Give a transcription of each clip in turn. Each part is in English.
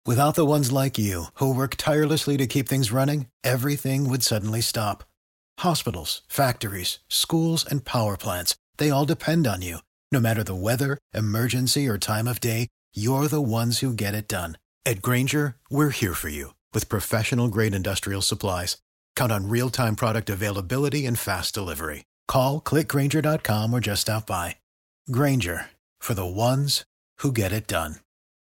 Without the ones like you, who work tirelessly to keep things running, everything would suddenly stop. Hospitals, factories, schools, and power plants, they all depend on you. No matter the weather, emergency, or time of day, you're the ones who get it done. At Grainger, we're here for you with professional-grade industrial supplies. Count on real-time product availability and fast delivery. Call, click Grainger.com, or just stop by. Grainger, for the ones who get it done.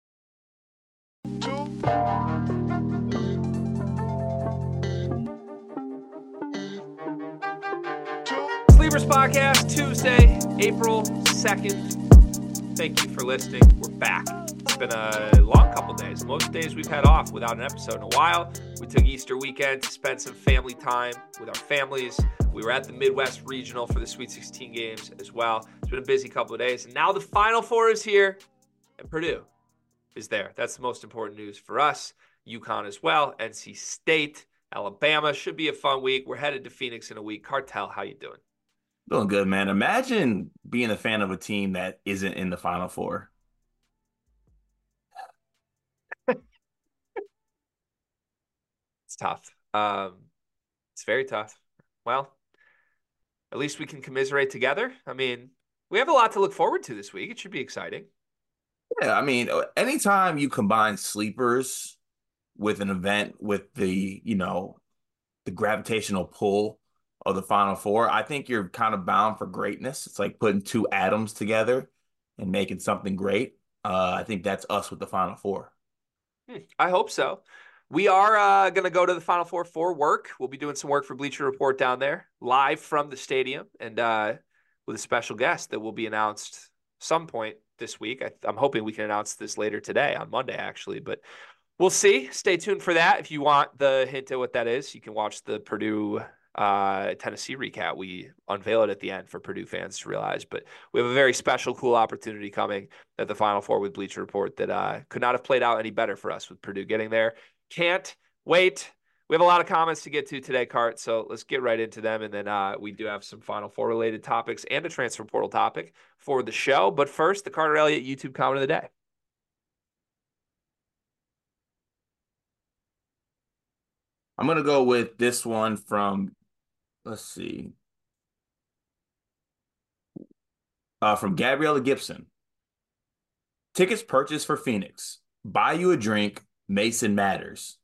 Sleepers Podcast, Tuesday, April 2nd. Thank you for listening. We're back. It's been a long couple days. Most days we've had off without an episode in a while. We took Easter weekend to spend some family time with our families. We were at the Midwest Regional for the Sweet 16 games as well. It's been a busy couple of days. And now the Final Four is here, and Purdue is there. That's the most important news for us. UConn as well. NC State, Alabama. Should be a fun week. We're headed to Phoenix in a week. Cartel, how you doing? Doing good, man. Imagine being a fan of a team that isn't in the Final Four. It's tough. It's very tough. Well, at least we can commiserate together. I mean, we have a lot to look forward to this week. It should be exciting. Yeah, I mean, anytime you combine sleepers with an event with the gravitational pull of the Final Four, I think you're kind of bound for greatness. It's like putting two atoms together and making something great. I think that's us with the Final Four. I hope so. We are going to go to the Final Four for work. We'll be doing some work for Bleacher Report down there, live from the stadium, and with a special guest that will be announced some point this week. I'm hoping we can announce this later today, on Monday, actually, but we'll see. Stay tuned for that. If you want the hint of what that is, you can watch the Purdue Tennessee recap. We unveil it at the end for Purdue fans to realize, but we have a very special, cool opportunity coming at the Final Four with Bleacher Report that could not have played out any better for us with Purdue getting there. Can't wait. We have a lot of comments to get to today, Cart, so let's get right into them, and then we do have some Final Four related topics and a transfer portal topic for the show. But first, the Carter Elliott YouTube comment of the day. I'm going to go with this one from, let's see, from Gabriella Gibson. Tickets purchased for Phoenix. Buy you a drink. Mason matters.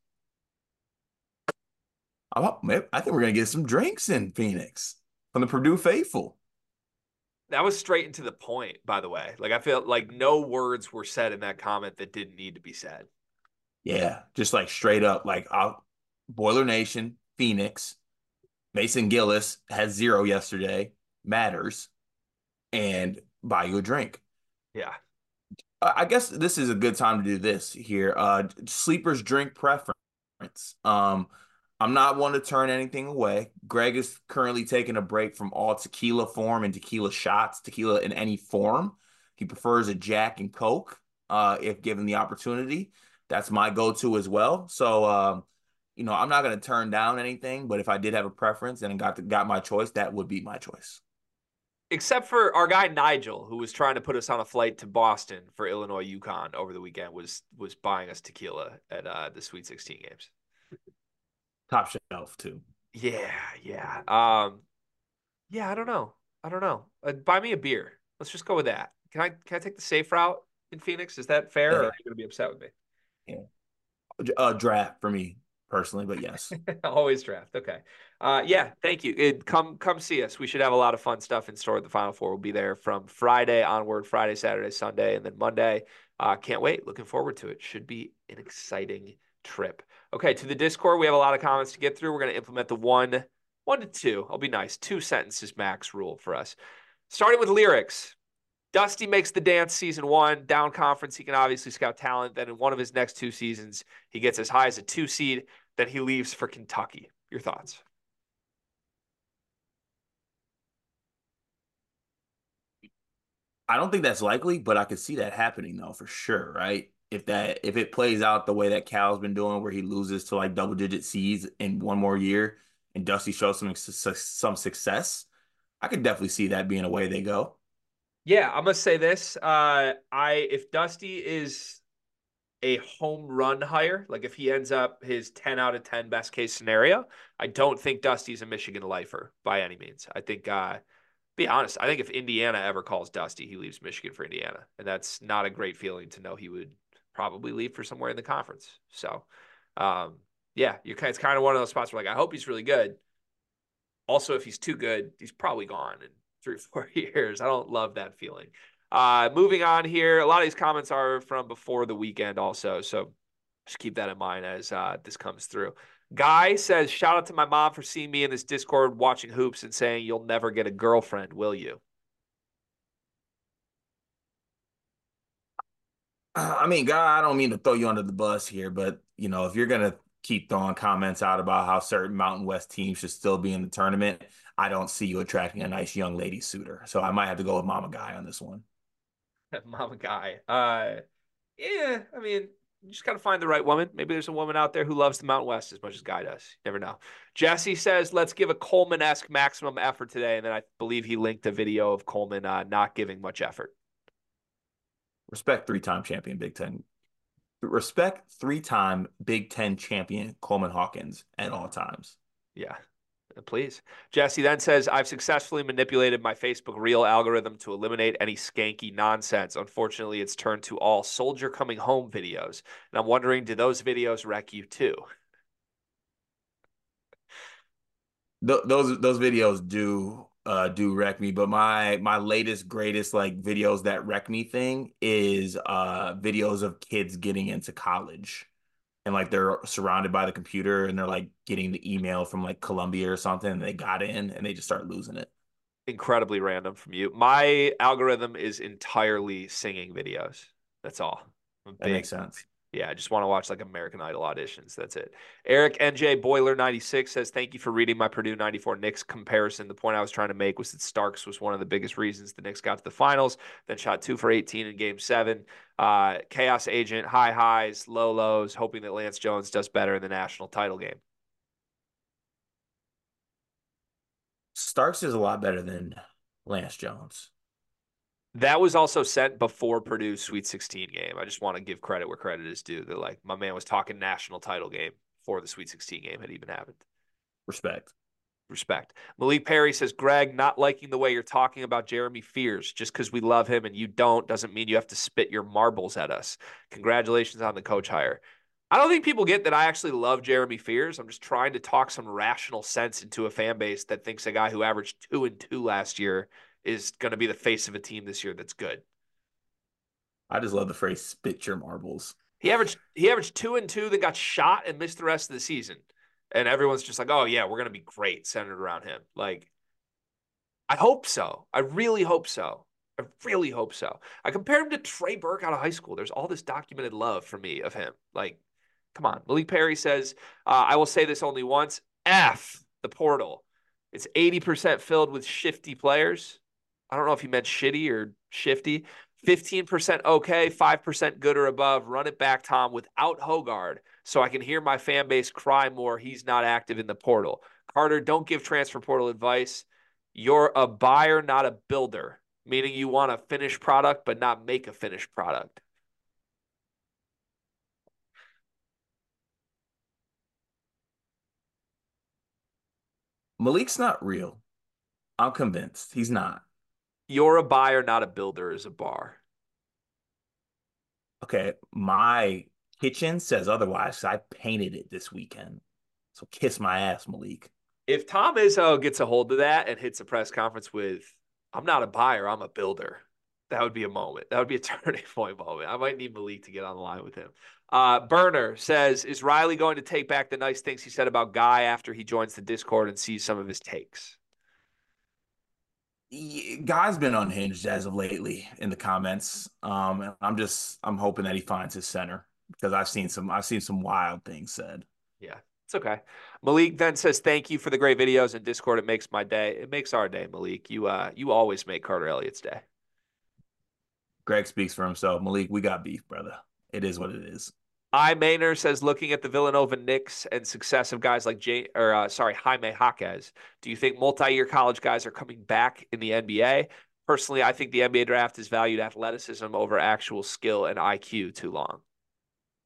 I think we're going to get some drinks in Phoenix from the Purdue faithful. That was straight and to the point, by the way. Like, I feel like no words were said in that comment that didn't need to be said. Yeah, just like straight up, like Boiler Nation, Phoenix, Mason Gillis has 0 yesterday, matters, and buy you a drink. Yeah. I guess this is a good time to do this here. Sleepers drink preference. I'm not one to turn anything away. Greg is currently taking a break from all tequila form and tequila shots, tequila in any form. He prefers a Jack and Coke, if given the opportunity. That's my go-to as well. So, I'm not going to turn down anything, but if I did have a preference and got my choice, that would be my choice. Except for our guy Nigel, who was trying to put us on a flight to Boston for Illinois UConn over the weekend, was buying us tequila at the Sweet 16 games. Top shelf too. Yeah. I don't know. Buy me a beer. Let's just go with that. Can I take the safe route in Phoenix? Is that fair, or are you going to be upset with me? Yeah. Draft for me personally, but yes. Always draft. Okay. Yeah, thank you. Come see us. We should have a lot of fun stuff in store at the Final Four. We'll be there from Friday onward, Friday, Saturday, Sunday, and then Monday. Can't wait. Looking forward to it. Should be an exciting trip. Okay, to the Discord, we have a lot of comments to get through. We're going to implement the one to two. I'll be nice. 2 sentences max rule for us. Starting with lyrics. Dusty makes the dance season 1. Down conference, he can obviously scout talent. Then in one of his next 2 seasons, he gets as high as a 2 seed. Then he leaves for Kentucky. Your thoughts? I don't think that's likely, but I could see that happening though, for sure, right? If it plays out the way that Cal's been doing, where he loses to like double-digit seeds in one more year, and Dusty shows some success, I could definitely see that being a way they go. Yeah, I'm gonna say this. If Dusty is a home run hire, like if he ends up his 10 out of 10 best case scenario, I don't think Dusty's a Michigan lifer by any means. I think, be honest, I think if Indiana ever calls Dusty, he leaves Michigan for Indiana. And that's not a great feeling to know he would probably leave for somewhere in the conference. So, yeah, it's kind of one of those spots where, like, I hope he's really good. Also, if he's too good, he's probably gone in 3 or 4 years. I don't love that feeling. Moving on here, a lot of these comments are from before the weekend also, so just keep that in mind as this comes through. Guy says, shout out to my mom for seeing me in this Discord watching hoops and saying you'll never get a girlfriend, will you? I mean, Guy, I don't mean to throw you under the bus here, but if you're gonna keep throwing comments out about how certain Mountain West teams should still be in the tournament, I don't see you attracting a nice young lady suitor. So I might have to go with Mama Guy on this one. Mama Guy. Yeah, I mean, you just got to find the right woman. Maybe there's a woman out there who loves the Mountain West as much as Guy does. You never know. Jesse says, let's give a Coleman-esque maximum effort today. And then I believe he linked a video of Coleman not giving much effort. Respect three-time champion Big Ten. Respect three-time Big Ten champion Coleman Hawkins at all times. Yeah. Please. Jesse then says, I've successfully manipulated my Facebook Reel algorithm to eliminate any skanky nonsense. Unfortunately, it's turned to all soldier coming home videos. And I'm wondering, do those videos wreck you too? Those videos do wreck me, but my latest greatest like videos that wreck me thing is videos of kids getting into college. And like they're surrounded by the computer and they're like getting the email from like Columbia or something and they got in and they just start losing it. Incredibly random from you. My algorithm is entirely singing videos. That's all. That makes sense. Yeah, I just want to watch like American Idol auditions. That's it. Eric NJ Boiler 96 says, thank you for reading my Purdue 94 Knicks comparison. The point I was trying to make was that Starks was one of the biggest reasons the Knicks got to the finals, then shot 2 for 18 in game 7. Chaos agent, high highs, low lows, hoping that Lance Jones does better in the national title game. Starks is a lot better than Lance Jones. That was also sent before Purdue's Sweet 16 game. I just want to give credit where credit is due. That like my man was talking national title game before the Sweet 16 game had even happened. Respect. Malik Perry says, Greg, not liking the way you're talking about Jeremy Fears. Just because we love him and you don't doesn't mean you have to spit your marbles at us. Congratulations on the coach hire. I don't think people get that I actually love Jeremy Fears. I'm just trying to talk some rational sense into a fan base that thinks a guy who averaged 2-2 last year is going to be the face of a team this year that's good. I just love the phrase "spit your marbles." He averaged 2-2, then got shot and missed the rest of the season, and everyone's just like, "Oh yeah, we're going to be great," centered around him. Like, I hope so. I really hope so. I compared him to Trey Burke out of high school. There's all this documented love for me of him. Like, come on. Malik Perry says, "I will say this only once: F the portal. It's 80% filled with shifty players." I don't know if he meant shitty or shifty. 15% okay, 5% good or above. Run it back, Tom, without Hogard, so I can hear my fan base cry more he's not active in the portal. Carter, don't give transfer portal advice. You're a buyer, not a builder, meaning you want a finished product but not make a finished product. Malik's not real. I'm convinced he's not. You're a buyer, not a builder is a bar. Okay, my kitchen says otherwise. I painted it this weekend. So kiss my ass, Malik. If Tom Izzo gets a hold of that and hits a press conference with, I'm not a buyer, I'm a builder, that would be a moment. That would be a turning point moment. I might need Malik to get on the line with him. Burner says, is Riley going to take back the nice things he said about Guy after he joins the Discord and sees some of his takes? Guy's been unhinged as of lately in the comments. I'm hoping that he finds his center because I've seen some wild things said. Yeah, it's okay. Malik then says, thank you for the great videos in Discord. It makes my day. It makes our day, Malik. You always make Carter Elliott's day. Greg speaks for himself. Malik, we got beef, brother. It is what it is. Maynard says, looking at the Villanova Knicks and success of guys like Jaime Jaquez, do you think multi-year college guys are coming back in the NBA? Personally, I think the NBA draft has valued athleticism over actual skill and IQ too long.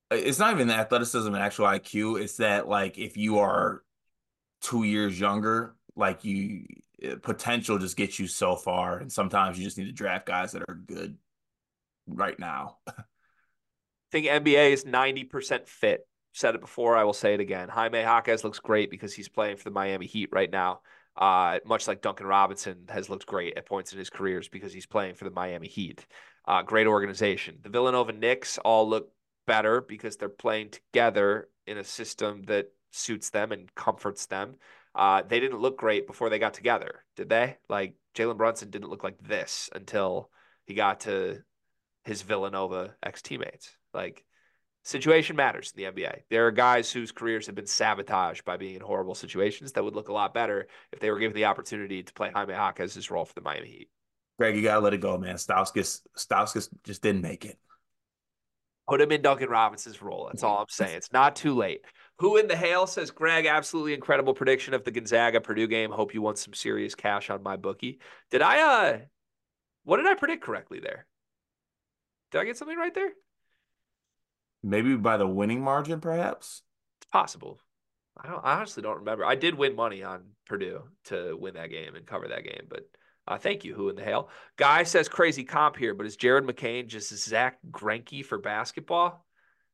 It's not even the athleticism and actual IQ. It's that like if you are 2 years younger, like you potential just gets you so far, and sometimes you just need to draft guys that are good right now. Think NBA is 90% fit. Said it before, I will say it again. Jaime Jaquez looks great because he's playing for the Miami Heat right now. Much like Duncan Robinson has looked great at points in his careers because he's playing for the Miami Heat. Great organization. The Villanova Knicks all look better because they're playing together in a system that suits them and comforts them. They didn't look great before they got together, did they? Like Jalen Brunson didn't look like this until he got to his Villanova ex teammates. Like, situation matters in the NBA. There are guys whose careers have been sabotaged by being in horrible situations that would look a lot better if they were given the opportunity to play Jaime Jaquez's role for the Miami Heat. Greg, you gotta let it go, man. Stauskas just didn't make it. Put him in Duncan Robinson's role. That's all I'm saying. It's not too late. Who in the hail says, Greg, absolutely incredible prediction of the Gonzaga Purdue game. Hope you won some serious cash on my bookie. Did what did I predict correctly there? Did I get something right there? Maybe by the winning margin, perhaps. It's possible. I honestly don't remember. I did win money on Purdue to win that game and cover that game, but thank you. Who in the hell? Guy says crazy comp here, but is Jared McCain just Zach Greinke for basketball?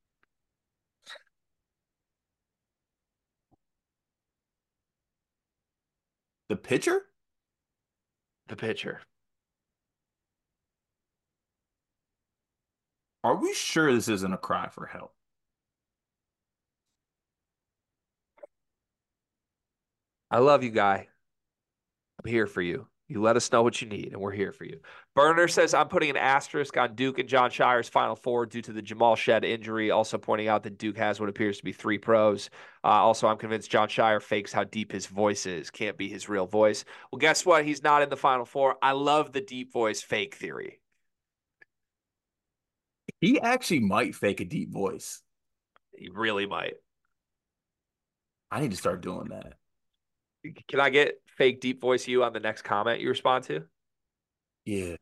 The pitcher? The pitcher. Are we sure this isn't a cry for help? I love you, Guy. I'm here for you. You let us know what you need, and we're here for you. Burner says, I'm putting an asterisk on Duke and Jon Scheyer's Final Four due to the Jamal Shed injury. Also pointing out that Duke has what appears to be 3 pros. Also, I'm convinced Jon Scheyer fakes how deep his voice is. Can't be his real voice. Well, guess what? He's not in the Final Four. I love the deep voice fake theory. He actually might fake a deep voice. He really might. I need to start doing that. Can I get fake deep voice you on the next comment you respond to? Yeah.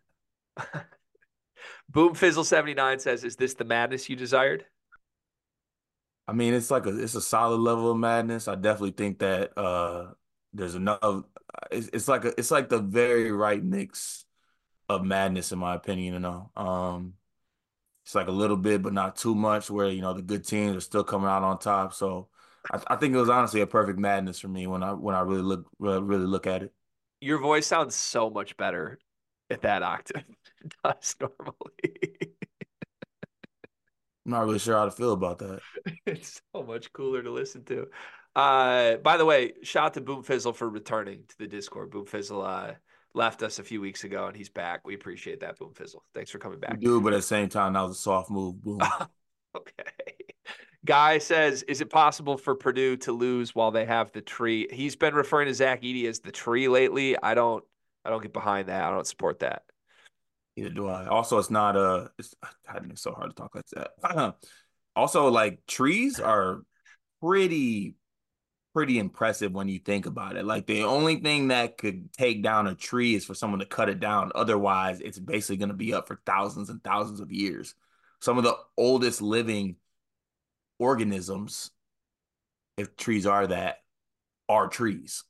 Boom Fizzle 79 says, is this the madness you desired? I mean, it's a solid level of madness. I definitely think that there's enough. It's like the very right mix of madness, in my opinion. It's like a little bit, but not too much, where the good teams are still coming out on top. So I think it was honestly a perfect madness for me when I really look at it. Your voice sounds so much better at that octave than it does normally. I'm not really sure how to feel about that. It's so much cooler to listen to. By the way, shout out to Boom Fizzle for returning to the Discord. Boom Fizzle left us a few weeks ago and he's back. We appreciate that, Boom Fizzle. Thanks for coming We back. do, but at the same time, that was a soft move. Boom. Okay. Guy says, is it possible for Purdue to lose while they have the tree? He's been referring to Zach Edey as the tree lately. I don't get behind that. I don't support that. Neither do I. Also, it's not God, it's so hard to talk like that. Also, like trees are pretty impressive when you think about it. Like the only thing that could take down a tree is for someone to cut it down. Otherwise, it's basically going to be up for thousands and thousands of years. Some of the oldest living organisms, if trees are that, are trees.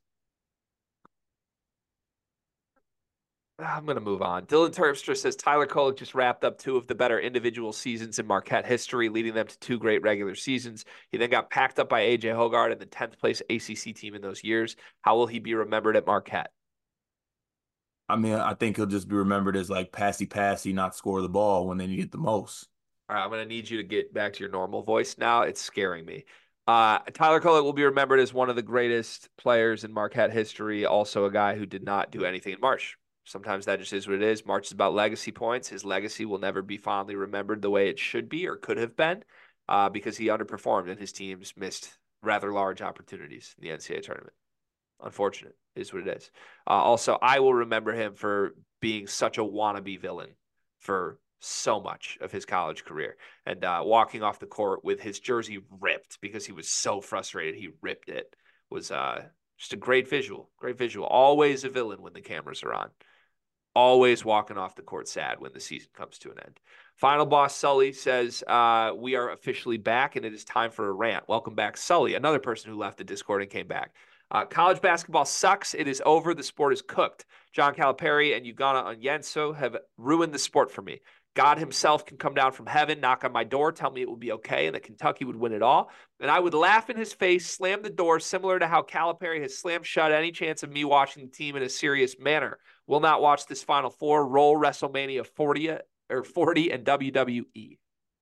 I'm going to move on. Dylan Terpstra says Tyler Kolek just wrapped up 2 of the better individual seasons in Marquette history, leading them to 2 great regular seasons. He then got packed up by A.J. Hoggard and the 10th place ACC team in those years. How will he be remembered at Marquette? I mean, I think he'll just be remembered as like passy, not score the ball when they need it the most. All right, I'm going to need you to get back to your normal voice now. It's scaring me. Tyler Kolek will be remembered as one of the greatest players in Marquette history, also a guy who did not do anything in March. Sometimes that just is what it is. March is about legacy points. His legacy will never be fondly remembered the way it should be or could have been because he underperformed and his teams missed rather large opportunities in the NCAA tournament. Unfortunate is what it is. Also, I will remember him for being such a wannabe villain for so much of his college career and walking off the court with his jersey ripped because he was so frustrated he ripped it was just a great visual. Always a villain when the cameras are on. always walking off the court sad when the season comes to an end. Final boss Sully says, we are officially back and it is time for a rant. Welcome back, Sully, another person who left the Discord and came back. College basketball sucks. It is over. The sport is cooked. John Calipari and Ugana Onyenso have ruined the sport for me. God himself can come down from heaven, knock on my door, tell me it will be okay, and that Kentucky would win it all. And I would laugh in his face, slam the door, similar to how Calipari has slammed shut any chance of me watching the team in a serious manner. Will not watch this Final Four. Roll WrestleMania 40 and WWE.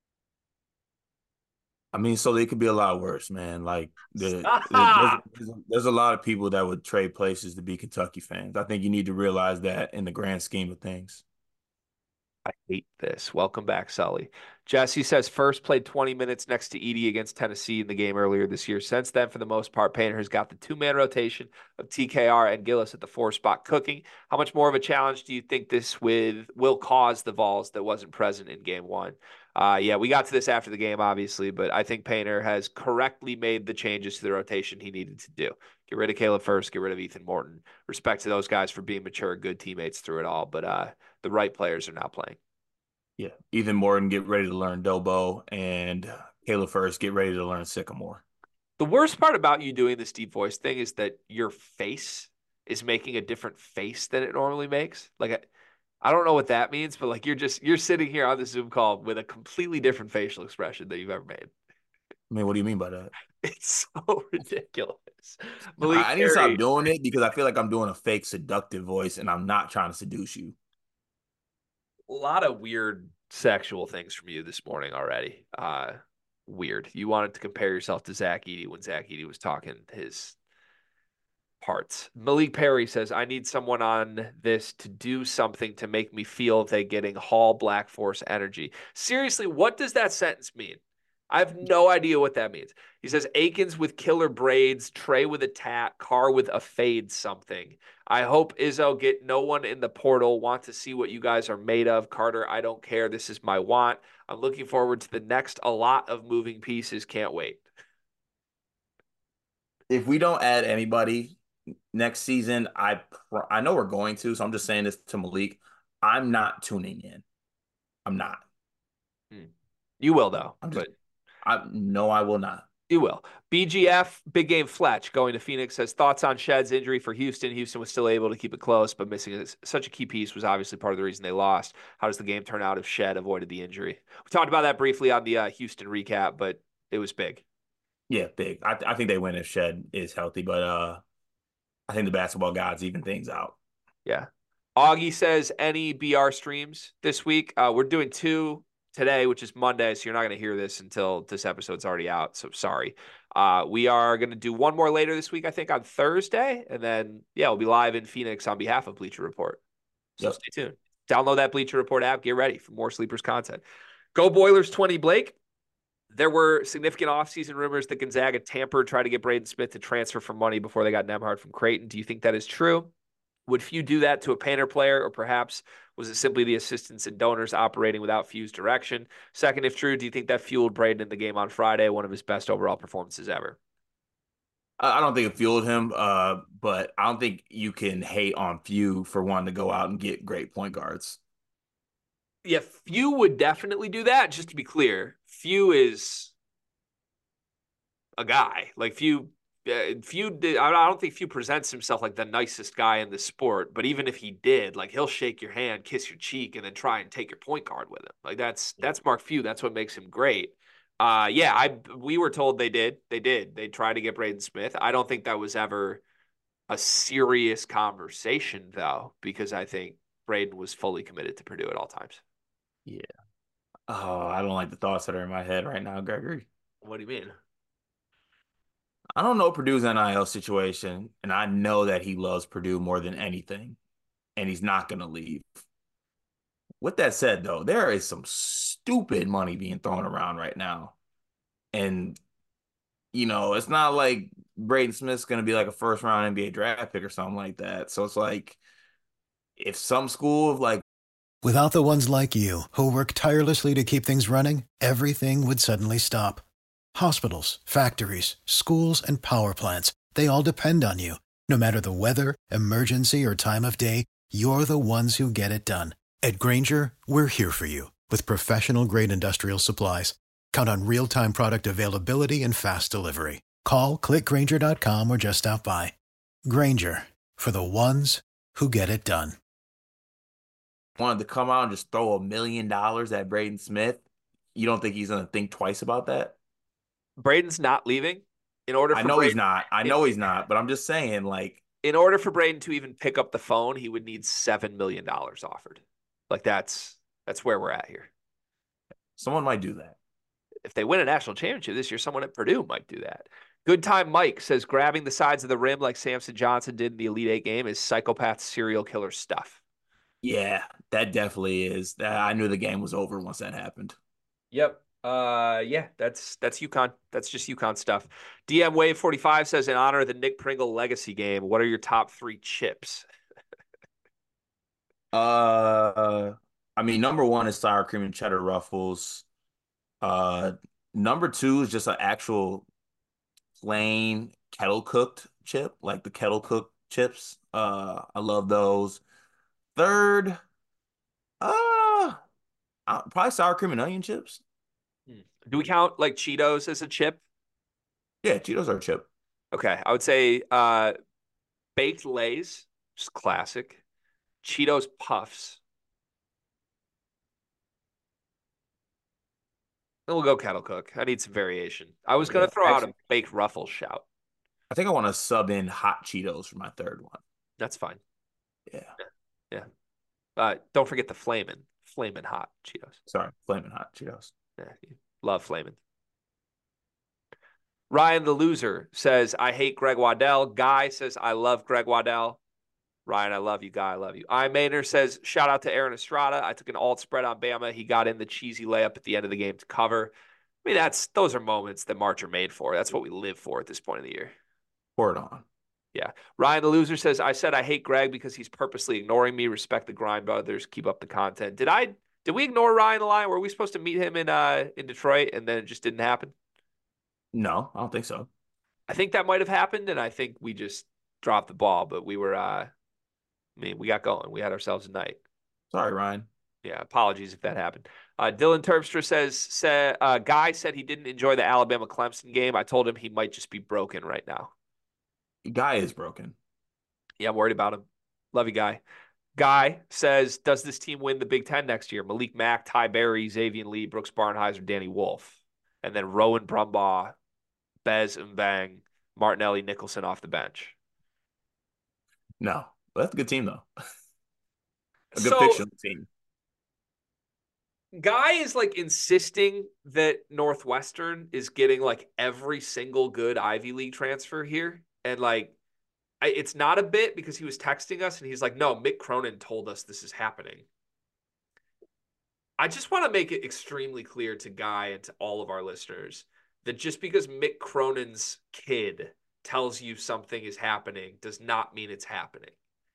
I mean, so they could be a lot worse, man. Like there's a lot of people that would trade places to be Kentucky fans. I think you need to realize that in the grand scheme of things. I hate this. Welcome back, Sully. Jesse says first played 20 minutes next to Edey against Tennessee in the game earlier this year. Since then, for the most part, Painter has got the two-man rotation of TKR and Gillis at the 4 spot cooking. How much more of a challenge do you think this will cause the Vols that wasn't present in game 1? Yeah, we got to this after the game, obviously, but I think Painter has correctly made the changes to the rotation he needed to do. Get rid of Caleb Furst, get rid of Ethan Morton. Respect to those guys for being mature, good teammates through it all, but the right players are now playing. Yeah, Ethan Morton, get ready to learn Dobo, and Caleb Furst, get ready to learn Sycamore. The worst part about you doing this deep voice thing is that your face is making a different face than it normally makes. Like, I don't know what that means, but like you're sitting here on the Zoom call with a completely different facial expression that you've ever made. I mean, what do you mean by that? It's so ridiculous. I need to stop doing it because I feel like I'm doing a fake seductive voice and I'm not trying to seduce you. A lot of weird sexual things from you this morning already. Weird. You wanted to compare yourself to Zach Edey when Zach Edey was talking his parts. Malik Perry says, I need someone on this to do something to make me feel they're getting Hall Black Force energy. Seriously, what does that sentence mean? I have no idea what that means. He says, Akins with killer braids, Trey with a tat, Carr with a fade something. I hope Izzo get no one in the portal. Want to see what you guys are made of. Carter, I don't care. This is my want. I'm looking forward to the next a lot of moving pieces. Can't wait. If we don't add anybody next season, I know we're going to, so I'm just saying this to Malik. I'm not tuning in. I'm not. You will, though. No, I will not. You will. BGF, Big Game Fletch, going to Phoenix, says thoughts on Shedd's injury for Houston. Houston was still able to keep it close, but missing such a key piece was obviously part of the reason they lost. How does the game turn out if Shedd avoided the injury? We talked about that briefly on the Houston recap, but it was big. Yeah, big. I think they win if Shedd is healthy, but I think the basketball gods even things out. Yeah. Augie says any BR streams this week. We're doing 2 today, which is Monday, so you're not going to hear this until this episode's already out, so sorry. We are going to do 1 more later this week, I think, on Thursday, and then, yeah, we'll be live in Phoenix on behalf of Bleacher Report. So Stay tuned. Download that Bleacher Report app. Get ready for more Sleepers content. Go Boilers 20, Blake. There were significant offseason rumors that Gonzaga tampered, tried to get Braden Smith to transfer for money before they got Nembhard from Creighton. Do you think that is true? Would Few do that to a Painter player, or perhaps was it simply the assistants and donors operating without Few's direction? Second, if true, do you think that fueled Braden in the game on Friday, one of his best overall performances ever? I don't think it fueled him, but I don't think you can hate on Few for wanting to go out and get great point guards. Yeah, Few would definitely do that. Just to be clear, Few is a guy. Like Few did. I don't think Few presents himself like the nicest guy in the sport, but even if he did, like he'll shake your hand, kiss your cheek, and then try and take your point guard with him. Like that's Mark Few. That's what makes him great. We were told they did. They tried to get Braden Smith. I don't think that was ever a serious conversation though, because I think Braden was fully committed to Purdue at all times. Yeah. Oh, I don't like the thoughts that are in my head right now, Gregory. What do you mean? I don't know Purdue's NIL situation, and I know that he loves Purdue more than anything, and he's not going to leave. With that said, though, there is some stupid money being thrown around right now. And, it's not like Braden Smith's going to be like a first-round NBA draft pick or something like that. So it's like, if some school of like, without the ones like you, who work tirelessly to keep things running, everything would suddenly stop. Hospitals, factories, schools, and power plants, they all depend on you. No matter the weather, emergency, or time of day, you're the ones who get it done. At Granger, we're here for you with professional-grade industrial supplies. Count on real-time product availability and fast delivery. Call, click Granger.com, or just stop by. Granger, for the ones who get it done. Wanted to come out and just throw $1 million at Braden Smith. You don't think he's going to think twice about that? Braden's not leaving. In order for I know Braden, he's not. I know he's not, but I'm just saying, like, in order for Braden to even pick up the phone, he would need $7 million offered. Like that's where we're at here. someone might do that. If they win a national championship this year, someone at Purdue might do that. Good Time Mike says grabbing the sides of the rim like Samson Johnson did in the Elite Eight game is psychopath serial killer stuff. Yeah, that definitely is. I knew the game was over once that happened. Yep. Yeah, that's UConn. That's just UConn stuff. DM Wave 45 says, in honor of the Nick Pringle legacy game, what are your top 3 chips? I mean, number 1 is sour cream and cheddar ruffles. Number 2 is just an actual plain kettle cooked chip, like the kettle cooked chips. I love those. Third, probably sour cream and onion chips. Do we count like Cheetos as a chip? Yeah, Cheetos are a chip. Okay, I would say baked Lay's, just classic. Cheetos Puffs. Then we'll go kettle cook. I need some variation. I was gonna throw out a baked Ruffles shout. I think I want to sub in hot Cheetos for my third one. That's fine. Yeah. Don't forget the flamin' hot Cheetos. Sorry, flaming hot Cheetos. Yeah, love flamin'. Ryan the loser says, I hate Greg Waddell. Guy says, I love Greg Waddell. Ryan, I love you. Guy, I love you. I Maynard says, shout out to Aaron Estrada. I took an alt spread on Bama. He got in the cheesy layup at the end of the game to cover. I mean, those are moments that March are made for. That's what we live for at this point of the year. Pour it on. Yeah. Ryan the loser says, I said I hate Greg because he's purposely ignoring me. Respect the grind, brothers. Keep up the content. Did we ignore Ryan the line? Were we supposed to meet him in Detroit and then it just didn't happen? No, I don't think so. I think that might have happened, and I think we just dropped the ball, but we were we got going. We had ourselves a night. Sorry, Ryan. Yeah, apologies if that happened. Dylan Terpstra says, Guy said he didn't enjoy the Alabama-Clemson game. I told him he might just be broken right now. Guy is broken. Yeah, I'm worried about him. Love you, Guy. Guy says, does this team win the Big Ten next year? Malik Mack, Ty Berry, Xavier Lee, Brooks Barnheiser, Danny Wolf. And then Rowan Brumbaugh, Bez Mbang, Martinelli, Nicholson off the bench. No, but that's a good team, though. A good fictional team. Guy is like insisting that Northwestern is getting like every single good Ivy League transfer here. And like, it's not a bit because he was texting us and he's like, no, Mick Cronin told us this is happening. I just want to make it extremely clear to Guy and to all of our listeners that just because Mick Cronin's kid tells you something is happening does not mean it's happening.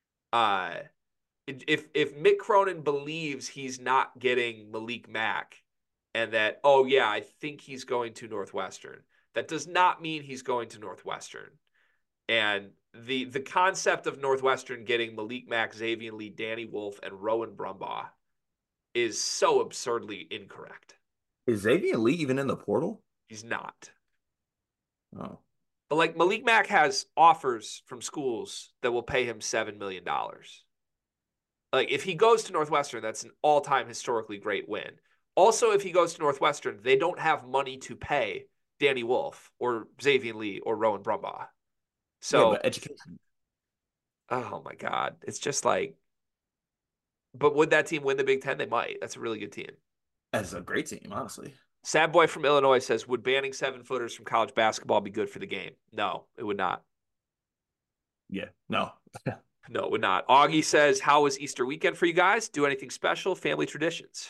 If Mick Cronin believes he's not getting Malik Mack and that, oh yeah, I think he's going to Northwestern, that does not mean he's going to Northwestern. And the concept of Northwestern getting Malik Mack, Xavier Lee, Danny Wolf, and Rowan Brumbaugh is so absurdly incorrect. Is Xavier Lee even in the portal? He's not. Oh. But like Malik Mack has offers from schools that will pay him $7 million. Like if he goes to Northwestern, that's an all-time historically great win. Also, if he goes to Northwestern, they don't have money to pay Danny Wolf or Xavier Lee or Rowan Brumbaugh. So, yeah, but education. Oh my God. It's just like, but would that team win the Big Ten? They might. That's a really good team. That's a great team, honestly. Sad Boy from Illinois says, would banning 7-footers from college basketball be good for the game? No, it would not. Yeah, no. No, it would not. Augie says, how was Easter weekend for you guys? Do anything special? Family traditions?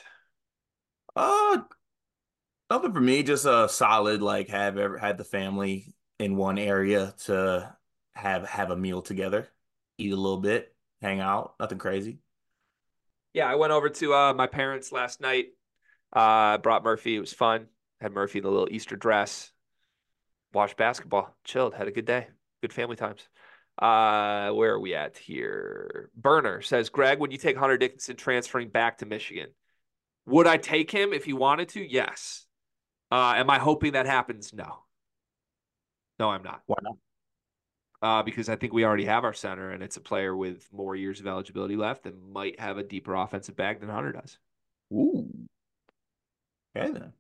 Nothing for me. Just a solid, like, had the family in one area to have a meal together, eat a little bit, hang out. Nothing crazy. Yeah, I went over to my parents last night. Brought Murphy. It was fun. Had Murphy in the little Easter dress. Watched basketball. Chilled. Had a good day. Good family times. Where are we at here? Burner says, Greg, would you take Hunter Dickinson transferring back to Michigan? Would I take him if he wanted to? Yes. Am I hoping that happens? No. No, I'm not. Why not? Because I think we already have our center, and it's a player with more years of eligibility left and might have a deeper offensive bag than Hunter does. Ooh. Okay, then.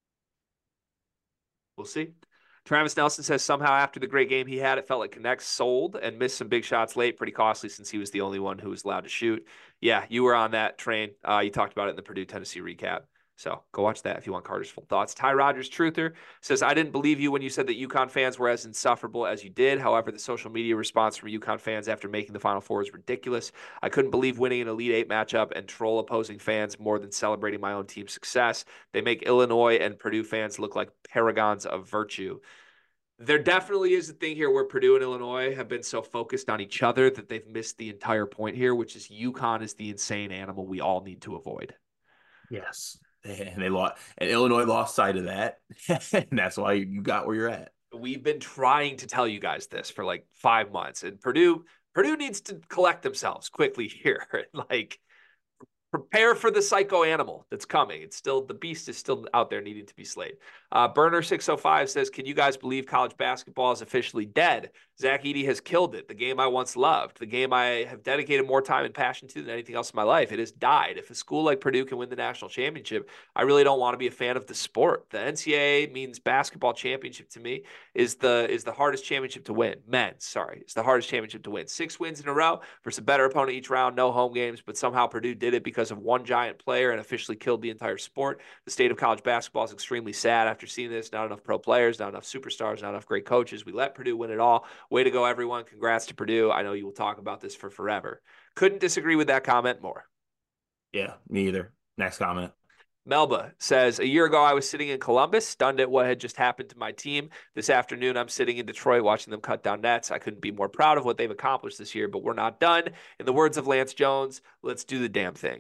We'll see. Travis Nelson says somehow after the great game he had, it felt like Connect sold and missed some big shots late. Pretty costly since he was the only one who was allowed to shoot. Yeah, you were on that train. You talked about it in the Purdue Tennessee recap. So go watch that if you want Carter's full thoughts. Ty Rogers, Truther, says, I didn't believe you when you said that UConn fans were as insufferable as you did. However, the social media response from UConn fans after making the Final Four is ridiculous. I couldn't believe winning an Elite Eight matchup and troll opposing fans more than celebrating my own team's success. They make Illinois and Purdue fans look like paragons of virtue. There definitely is a thing here where Purdue and Illinois have been so focused on each other that they've missed the entire point here, which is UConn is the insane animal we all need to avoid. Yes. And they lost, and Illinois lost sight of that. And that's why you got where you're at. We've been trying to tell you guys this for like 5 months, and Purdue needs to collect themselves quickly here. Like, prepare for the psycho animal that's coming. It's still, the beast is still out there needing to be slayed. Burner 605 says, can you guys believe college basketball is officially dead? Zach Edey has killed it. The game I once loved, the game I have dedicated more time and passion to than anything else in my life. It has died. If a school like Purdue can win the national championship, I really don't want to be a fan of the sport. The NCAA means basketball championship to me is the hardest championship to win. It's the hardest championship to win. 6 wins in a row versus a better opponent each round, no home games, but somehow Purdue did it because of one giant player and officially killed the entire sport. The state of college basketball is extremely sad after seeing this. Not enough pro players, not enough superstars, not enough great coaches. We let Purdue win it all. Way to go, everyone. Congrats to Purdue. I know you will talk about this for forever. Couldn't disagree with that comment more. Yeah, me either. Next comment. Melba says, a year ago, I was sitting in Columbus, stunned at what had just happened to my team. This afternoon, I'm sitting in Detroit watching them cut down nets. I couldn't be more proud of what they've accomplished this year, but we're not done. In the words of Lance Jones, let's do the damn thing.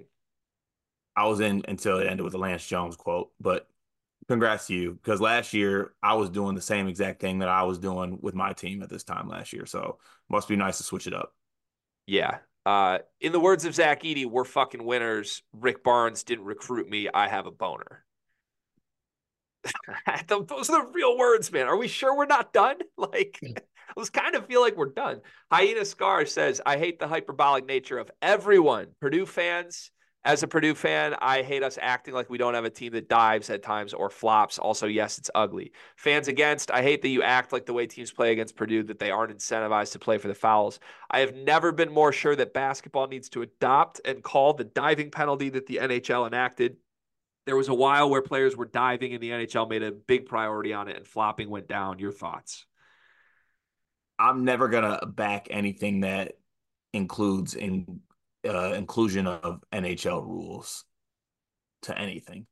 I was in until it ended with a Lance Jones quote, but congrats to you, because last year I was doing the same exact thing that I was doing with my team at this time last year. So must be nice to switch it up. Yeah. In the words of Zach Edey, we're fucking winners. Rick Barnes didn't recruit me. I have a boner. Those are the real words, man. Are we sure we're not done? Like, I was kind of feel like we're done. Hyena Scar says, I hate the hyperbolic nature of everyone. Purdue fans, as a Purdue fan, I hate us acting like we don't have a team that dives at times or flops. Also, yes, it's ugly. Fans against, I hate that you act like the way teams play against Purdue, that they aren't incentivized to play for the fouls. I have never been more sure that basketball needs to adopt and call the diving penalty that the NHL enacted. There was a while where players were diving and the NHL made a big priority on it and flopping went down. Your thoughts? I'm never gonna back anything that includes inclusion of NHL rules to anything.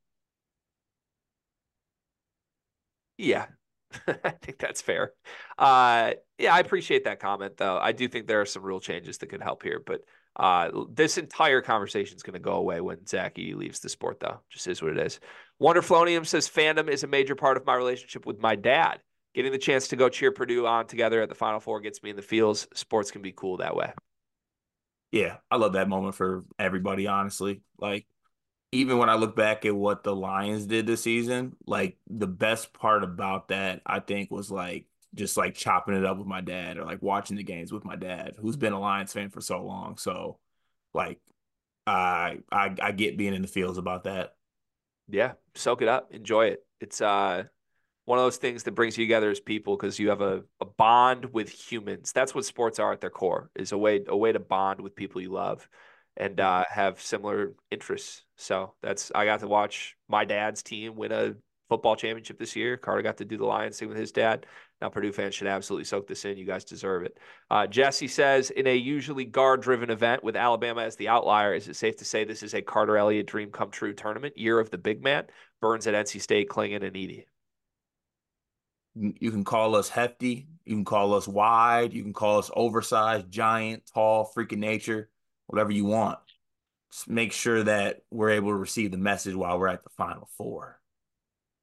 Yeah, I think that's fair. Yeah, I appreciate that comment, though. I do think there are some rule changes that could help here, but this entire conversation is going to go away when Zach Edey leaves the sport, though. Just is what it is. Wonderflonium says fandom is a major part of my relationship with my dad. Getting the chance to go cheer Purdue on together at the Final Four gets me in the feels. Sports can be cool that way. Yeah, I love that moment for everybody, honestly. Like, even when I look back at what the Lions did this season, like the best part about that, I think, was like just like chopping it up with my dad or like watching the games with my dad, who's been a Lions fan for so long. So, like, I get being in the fields about that. Yeah, soak it up, enjoy it. It's one of those things that brings you together as people because you have a bond with humans. That's what sports are at their core, is a way to bond with people you love and have similar interests. So I got to watch my dad's team win a football championship this year. Carter got to do the Lions thing with his dad. Now Purdue fans should absolutely soak this in. You guys deserve it. Jesse says, in a usually guard-driven event with Alabama as the outlier, is it safe to say this is a Carter Elliott dream come true tournament, year of the big man? Burns at NC State, Klingon, and Edey. You can call us hefty. You can call us wide. You can call us oversized, giant, tall, freaking nature, whatever you want. Just make sure that we're able to receive the message while we're at the Final Four.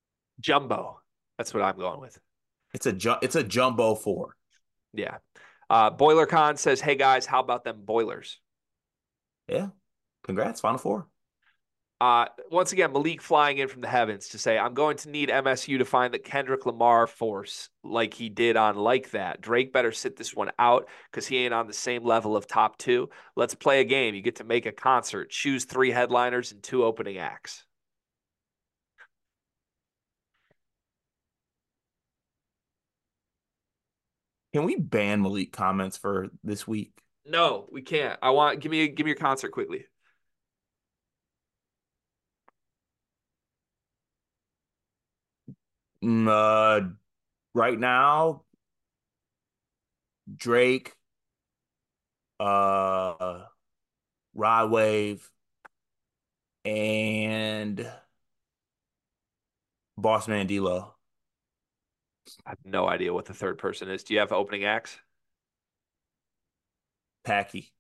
Jumbo. That's what I'm going with. It's a jumbo four. Yeah. BoilerCon says, hey guys, how about them Boilers? Yeah. Congrats, Final Four. Once again, Malik flying in from the heavens to say, I'm going to need MSU to find the Kendrick Lamar force like he did on Like That. Drake better sit this one out because he ain't on the same level of top two. Let's play a game. You get to make a concert. Choose 3 headliners and 2 opening acts. Can we ban Malik comments for this week? No, we can't. Give me your concert quickly. Right now, Drake, Rod Wave, and Bossman D-Lo. I have no idea what the third person is. Do you have opening acts? Packy.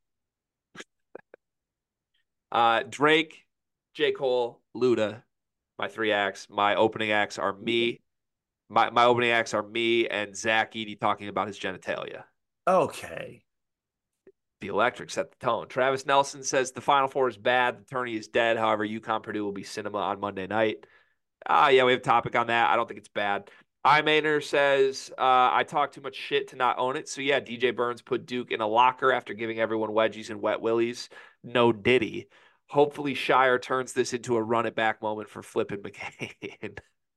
Drake, J. Cole, Luda. My 3 acts. My opening acts are me. My opening acts are me and Zach Edey talking about his genitalia. Okay. The Electric set the tone. Travis Nelson says the Final Four is bad. The tourney is dead. However, UConn Purdue will be cinema on Monday night. Yeah, we have a topic on that. I don't think it's bad. Maynard says, I talk too much shit to not own it. So, yeah, DJ Burns put Duke in a locker after giving everyone wedgies and wet willies. No diddy. Hopefully, Shire turns this into a run it back moment for Flippin' McCain.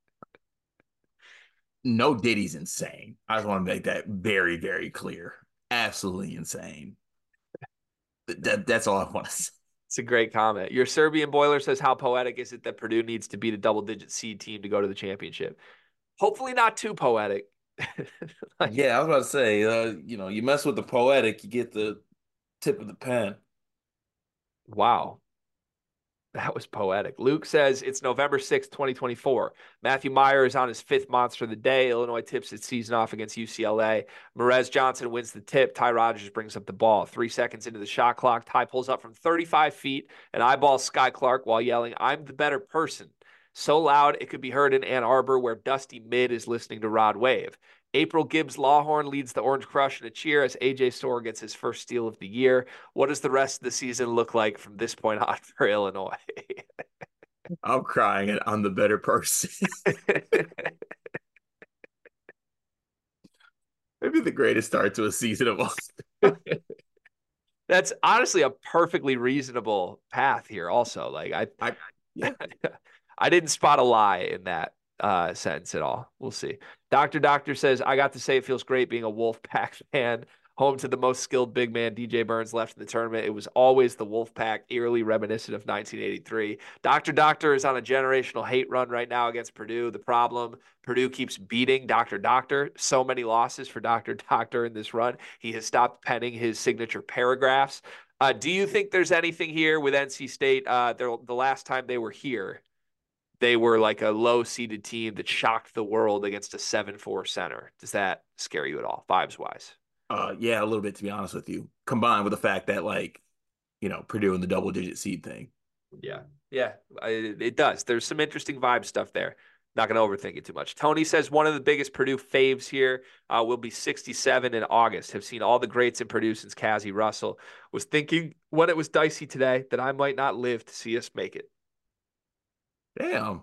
No Diddy's insane. I just want to make that very, very clear. Absolutely insane. That's all I want to say. It's a great comment. Your Serbian boiler says, how poetic is it that Purdue needs to beat a double-digit seed team to go to the championship? Hopefully not too poetic. Yeah, I was about to say, you mess with the poetic, you get the tip of the pen. Wow. That was poetic. Luke says it's November 6th, 2024. Matthew Meyer is on his 5th monster of the day. Illinois tips its season off against UCLA. Merez Johnson wins the tip. Ty Rodgers brings up the ball. 3 seconds into the shot clock, Ty pulls up from 35 feet and eyeballs Sky Clark while yelling, I'm the better person. So loud it could be heard in Ann Arbor where Dusty Mid is listening to Rod Wave. April Gibbs Lawhorn leads the Orange Crush in a cheer as AJ Storr gets his first steal of the year. What does the rest of the season look like from this point on for Illinois? I'm crying and I'm the better person. Maybe the greatest start to a season of all. That's honestly a perfectly reasonable path here also. Like Yeah. I didn't spot a lie in that sentence at all. We'll see. Doctor says, I got to say it feels great being a Wolfpack fan. Home to the most skilled big man DJ Burns left in the tournament. It was always the Wolfpack, eerily reminiscent of 1983. Doctor is on a generational hate run right now against Purdue. The problem, Purdue keeps beating Doctor. So many losses for Doctor in this run. He has stopped penning his signature paragraphs. Do you think there's anything here with NC State? The last time they were here, they were like a low-seeded team that shocked the world against a 7-4 center. Does that scare you at all, vibes-wise? Yeah, a little bit, to be honest with you, combined with the fact that, Purdue and the double-digit seed thing. Yeah, it does. There's some interesting vibe stuff there. Not going to overthink it too much. Tony says one of the biggest Purdue faves here will be 67 in August. Have seen all the greats in Purdue since Cazzie Russell. Was thinking when it was dicey today that I might not live to see us make it. Damn.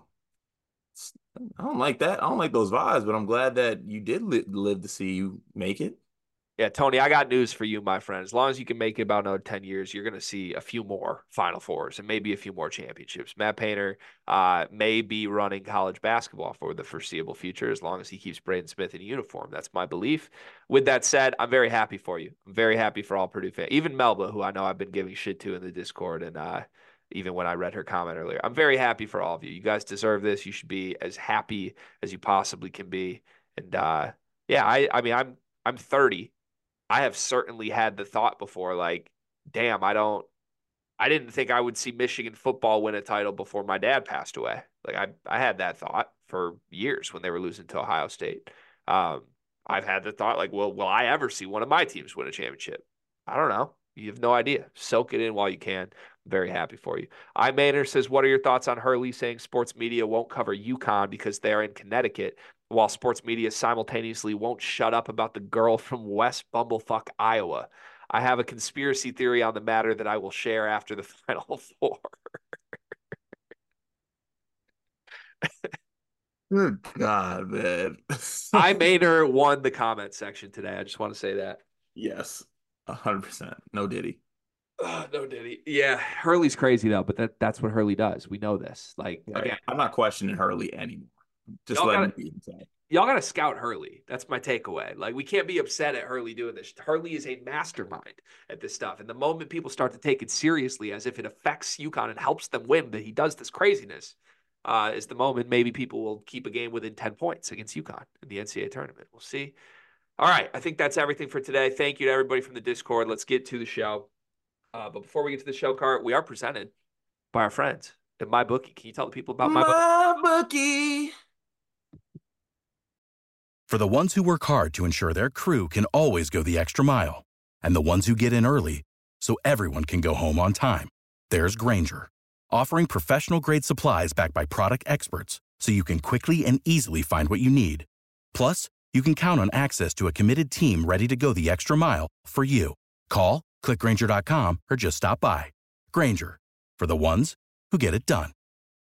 I don't like that. I don't like those vibes, but I'm glad that you did live to see you make it. Yeah, Tony, I got news for you, my friend. As long as you can make it about another 10 years, you're going to see a few more Final Fours and maybe a few more championships. Matt Painter may be running college basketball for the foreseeable future as long as he keeps Braden Smith in uniform. That's my belief. With that said, I'm very happy for you. I'm very happy for all Purdue fans. Even Melba, who I know I've been giving shit to in the Discord and even when I read her comment earlier. I'm very happy for all of you. You guys deserve this. You should be as happy as you possibly can be. And I mean, I'm 30. I have certainly had the thought before, like, damn, I didn't think I would see Michigan football win a title before my dad passed away. Like I had that thought for years when they were losing to Ohio State. I've had the thought like, well, will I ever see one of my teams win a championship? I don't know. You have no idea. Soak it in while you can. I'm very happy for you. Maynard says, what are your thoughts on Hurley saying sports media won't cover UConn because they're in Connecticut? while sports media simultaneously won't shut up about the girl from West Bumblefuck, Iowa. I have a conspiracy theory on the matter that I will share after the Final Four. Good God, man. I Maynard won the comment section today. I just want to say that. Yes, 100%. No Diddy. No Diddy. Yeah, Hurley's crazy though, but that's what Hurley does. We know this. Like Right. again, I'm not questioning Hurley anymore. Just y'all letting gotta it be inside. y'all gotta scout Hurley. That's my takeaway. Like we can't be upset at Hurley doing this. Hurley is a mastermind at this stuff. And the moment people start to take it seriously as if it affects UConn and helps them win, that he does this craziness, is the moment maybe people will keep a game within 10 points against UConn in the NCAA tournament. We'll see. All right. I think that's everything for today. Thank you to everybody from the Discord. Let's get to the show. But before we get to the show, Cart, we are presented by our friends at MyBookie. Can you tell the people about MyBookie? My bookie. For the ones who work hard to ensure their crew can always go the extra mile, and the ones who get in early so everyone can go home on time, there's Grainger, offering professional-grade supplies backed by product experts so you can quickly and easily find what you need. Plus, you can count on access to a committed team ready to go the extra mile for you. Call, click Grainger.com, or just stop by. Grainger, for the ones who get it done.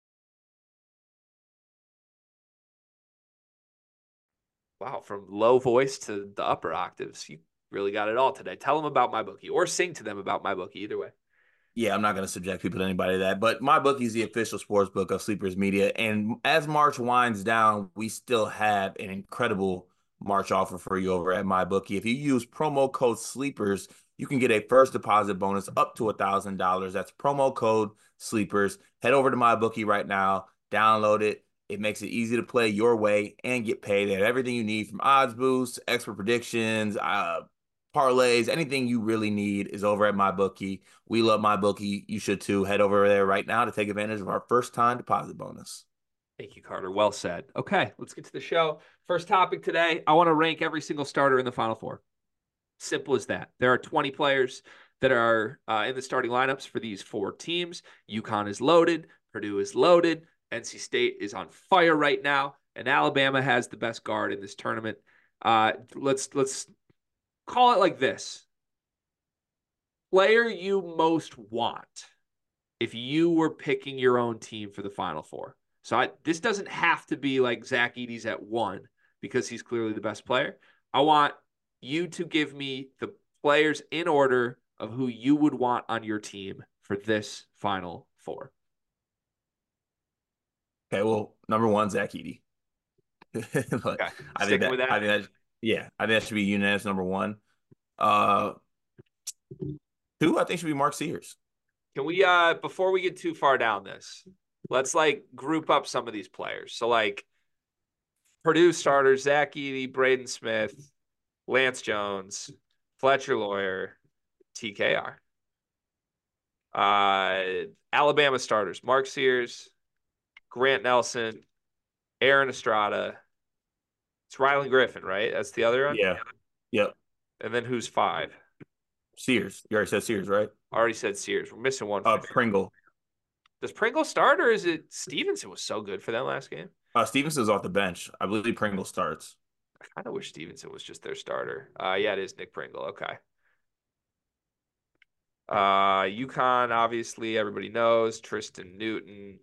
Wow, from low voice to the upper octaves, you really got it all today. Tell them about MyBookie or sing to them about MyBookie, either way. Yeah, I'm not going to subject people to anybody to that, but MyBookie is the official sports book of Sleepers Media. And as March winds down, we still have an incredible March offer for you over at MyBookie. If you use promo code SLEEPERS, you can get a first deposit bonus up to $1,000. That's promo code SLEEPERS. Head over to MyBookie right now, download it. It makes it easy to play your way and get paid. They have everything you need from odds boosts, expert predictions, parlays, anything you really need is over at MyBookie. We love MyBookie. You should too. Head over there right now to take advantage of our first time deposit bonus. Thank you, Carter. Well said. Okay, let's get to the show. First topic today, I want to rank every single starter in the Final Four. Simple as that. There are 20 players that are in the starting lineups for these four teams. UConn is loaded. Purdue is loaded. NC State is on fire right now. And Alabama has the best guard in this tournament. Let's call it like this. Player you most want if you were picking your own team for the Final Four. So this doesn't have to be like Zach Edey's at 1 because he's clearly the best player. I want you to give me the players in order of who you would want on your team for this Final Four. Okay, well, number 1, Zach Edey. Okay. I think that should be unanimous number 1. 2, I think should be Mark Sears. Can we before we get too far down this, let's like group up some of these players. So like Purdue starters, Zach Edey, Braden Smith, Lance Jones, Fletcher Lawyer, TKR. Alabama starters, Mark Sears, Grant Nelson, Aaron Estrada. It's Rylan Griffin, right? That's the other one? Yeah. Yep. And then who's 5? Sears. You already said Sears, right? Already said Sears. We're missing one. Pringle. Does Pringle start or is it Stevenson was so good for that last game? Stevenson's off the bench. I believe Pringle starts. I kind of wish Stevenson was just their starter. Yeah, it is Nick Pringle. Okay. UConn, obviously, everybody knows. Tristan Newton.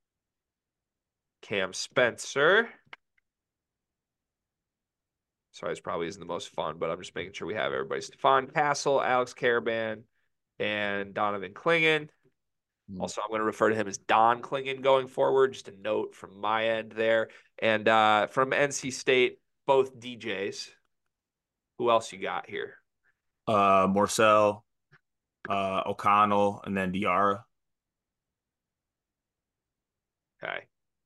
Cam Spencer. Sorry, this probably isn't the most fun, but I'm just making sure we have everybody. Stephon Castle, Alex Caravan, and Donovan Clingan. Also, I'm going to refer to him as Don Clingan going forward. Just a note from my end there. And from NC State, both DJs. Who else you got here? Morcell, O'Connell, and then Diarra. Okay.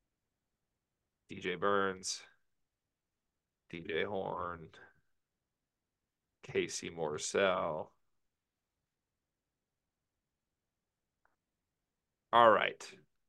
DJ Burns, DJ Horn, Casey Morcell. All right.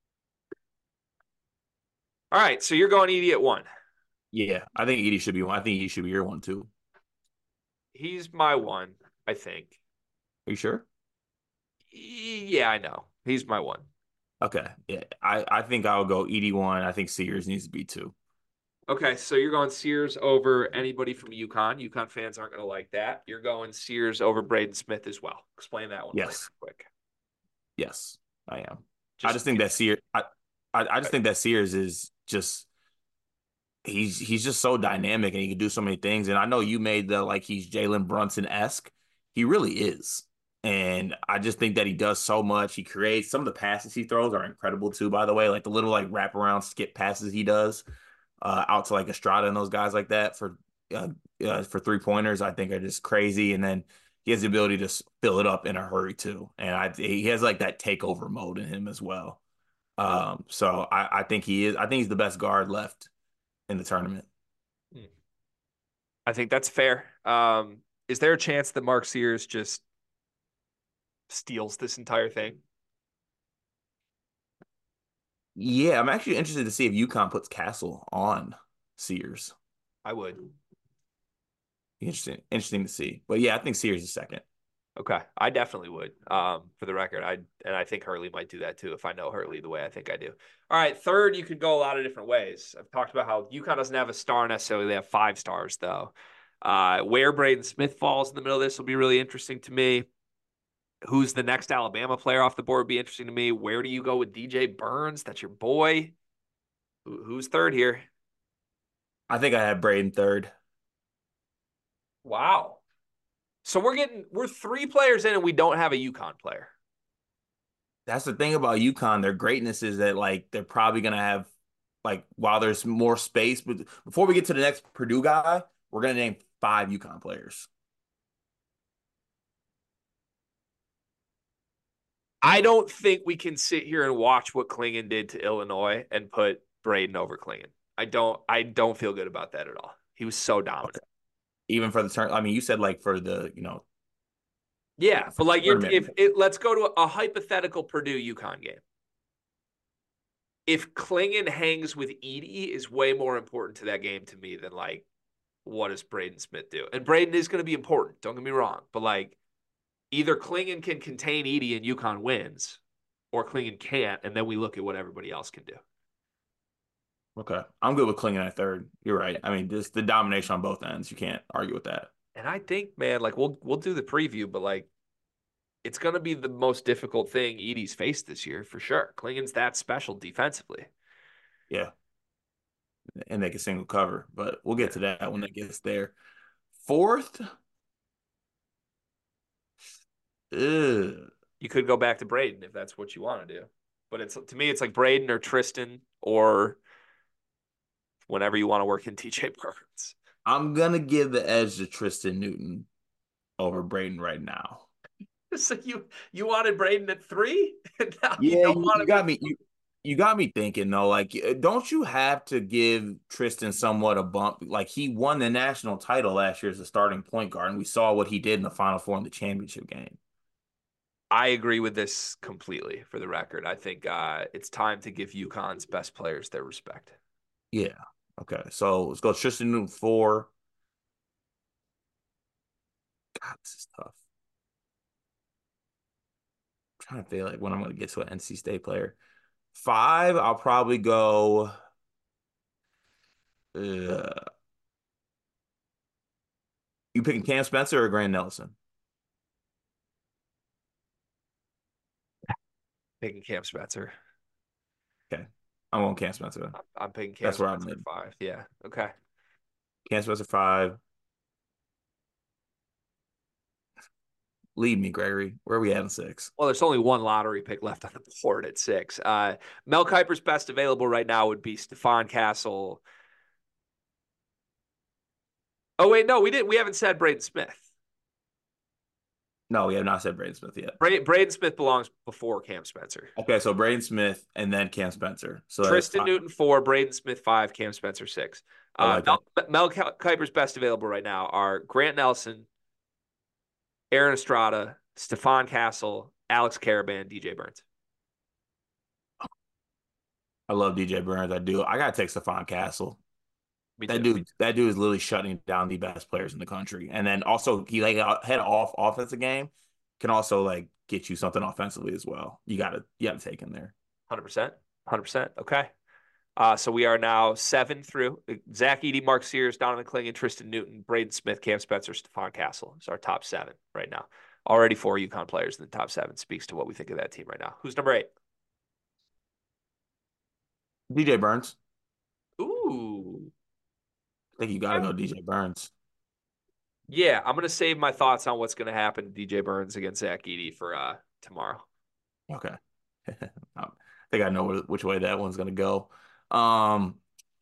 All right. So you're going Edey at 1. Yeah, I think Edey should be 1. I think he should be your 1 too. He's my 1, I think. Are you sure? Yeah, I know. He's my 1. Okay. Yeah, I think I'll go Edey 1. I think Sears needs to be 2. Okay, so you're going Sears over anybody from UConn. UConn fans aren't going to like that. You're going Sears over Braden Smith as well. Explain that one for me Yes. quick. Yes, I am. I Just just think that Sears. I just think that Sears is just he's just so dynamic and he can do so many things. And I know you made the like he's Jalen Brunson-esque. He really is. And I just think that he does so much. He creates some of the passes he throws are incredible too, by the way. Like the little like wraparound skip passes he does out to like Estrada and those guys like that for 3-pointers, I think are just crazy. And then he has the ability to fill it up in a hurry too. And he has like that takeover mode in him as well. So I think he is. I think he's the best guard left in the tournament. I think that's fair. Is there a chance that Mark Sears just steals this entire thing? Yeah, I'm actually interested to see if UConn puts Castle on Sears. I would. Interesting to see. But yeah, I think Sears is second. Okay, I definitely would. For the record, I think Hurley might do that too if I know Hurley the way I think I do. All right, third, you could go a lot of different ways. I've talked about how UConn doesn't have a star necessarily; they have 5 stars though. Where Braden Smith falls in the middle of this will be really interesting to me. Who's the next Alabama player off the board would be interesting to me. Where do you go with DJ Burns? That's your boy. Who's third here? I think I have Braden third. Wow. So we're 3 players in and we don't have a UConn player. That's the thing about UConn. Their greatness is that like they're probably gonna have like while there's more space, but before we get to the next Purdue guy, we're gonna name 5 UConn players. I don't think we can sit here and watch what Clingan did to Illinois and put Braden over Clingan. I don't feel good about that at all. He was so dominant. Even for the turn, I mean, you said like for the yeah, but like tournament. let's go to a hypothetical Purdue UConn game. If Clingan hangs with Edey is way more important to that game to me than like what does Braden Smith do? And Braden is going to be important. Don't get me wrong, but like either Clingan can contain Edey and UConn wins, or Clingan can't, and then we look at what everybody else can do. Okay, I'm good with Clingan at third. You're right. I mean, just the domination on both ends. You can't argue with that. And I think, man, like we'll do the preview, but like it's going to be the most difficult thing Edey's faced this year for sure. Clingan's that special defensively. Yeah, and they can single cover, but we'll get to that when it gets there. Fourth, you could go back to Braden if that's what you want to do, but it's to me, it's like Braden or Tristan or whenever you want to work in TJ Burns. I'm gonna give the edge to Tristan Newton over Braden right now. So you wanted Braden at 3, and now Yeah, you don't want you got me. You got me thinking though. Like, don't you have to give Tristan somewhat a bump? Like, he won the national title last year as a starting point guard, and we saw what he did in the Final Four in the championship game. I agree with this completely. For the record, I think it's time to give UConn's best players their respect. Yeah. Okay. So let's go Tristan Newton 4. God, this is tough. I'm trying to feel like when I'm going to get to an NC State player. 5, I'll probably go. You picking Cam Spencer or Grant Nelson? Picking Cam Spencer. Okay. I'm going Cam Spencer. I'm picking Cam That's where Spencer I'm 5. Yeah. Okay. Cam Spencer 5. Lead me, Gregory. Where are we at in 6? Well, there's only one lottery pick left on the board at 6. Mel Kiper's best available right now would be Stephon Castle. Oh, wait, no, we didn't. We haven't said Braden Smith. No, we have not said Braden Smith yet. Braden Smith belongs before Cam Spencer. Okay, so Braden Smith and then Cam Spencer. So Tristan Newton 4, Braden Smith 5, Cam Spencer 6. Like Mel Kiper's best available right now are Grant Nelson, Aaron Estrada, Stephon Castle, Alex Caravan, DJ Burns. I love DJ Burns. I do. I gotta take Stephon Castle. That dude is literally shutting down the best players in the country. And then also he like had off offensive game, can also like get you something offensively as well. You gotta take him there. 100%. 100%. Okay. So we are now 7 through. Zach Edey, Mark Sears, Donovan Clingan, Tristan Newton, Braden Smith, Cam Spencer, Stephon Castle. It's our top 7 right now. Already 4 UConn players in the top 7. Speaks to what we think of that team right now. Who's number 8? DJ Burns. Ooh. I think you got to go DJ Burns. Yeah, I'm going to save my thoughts on what's going to happen to DJ Burns against Zach Edey for tomorrow. Okay. I think I know which way that one's going to go. Um,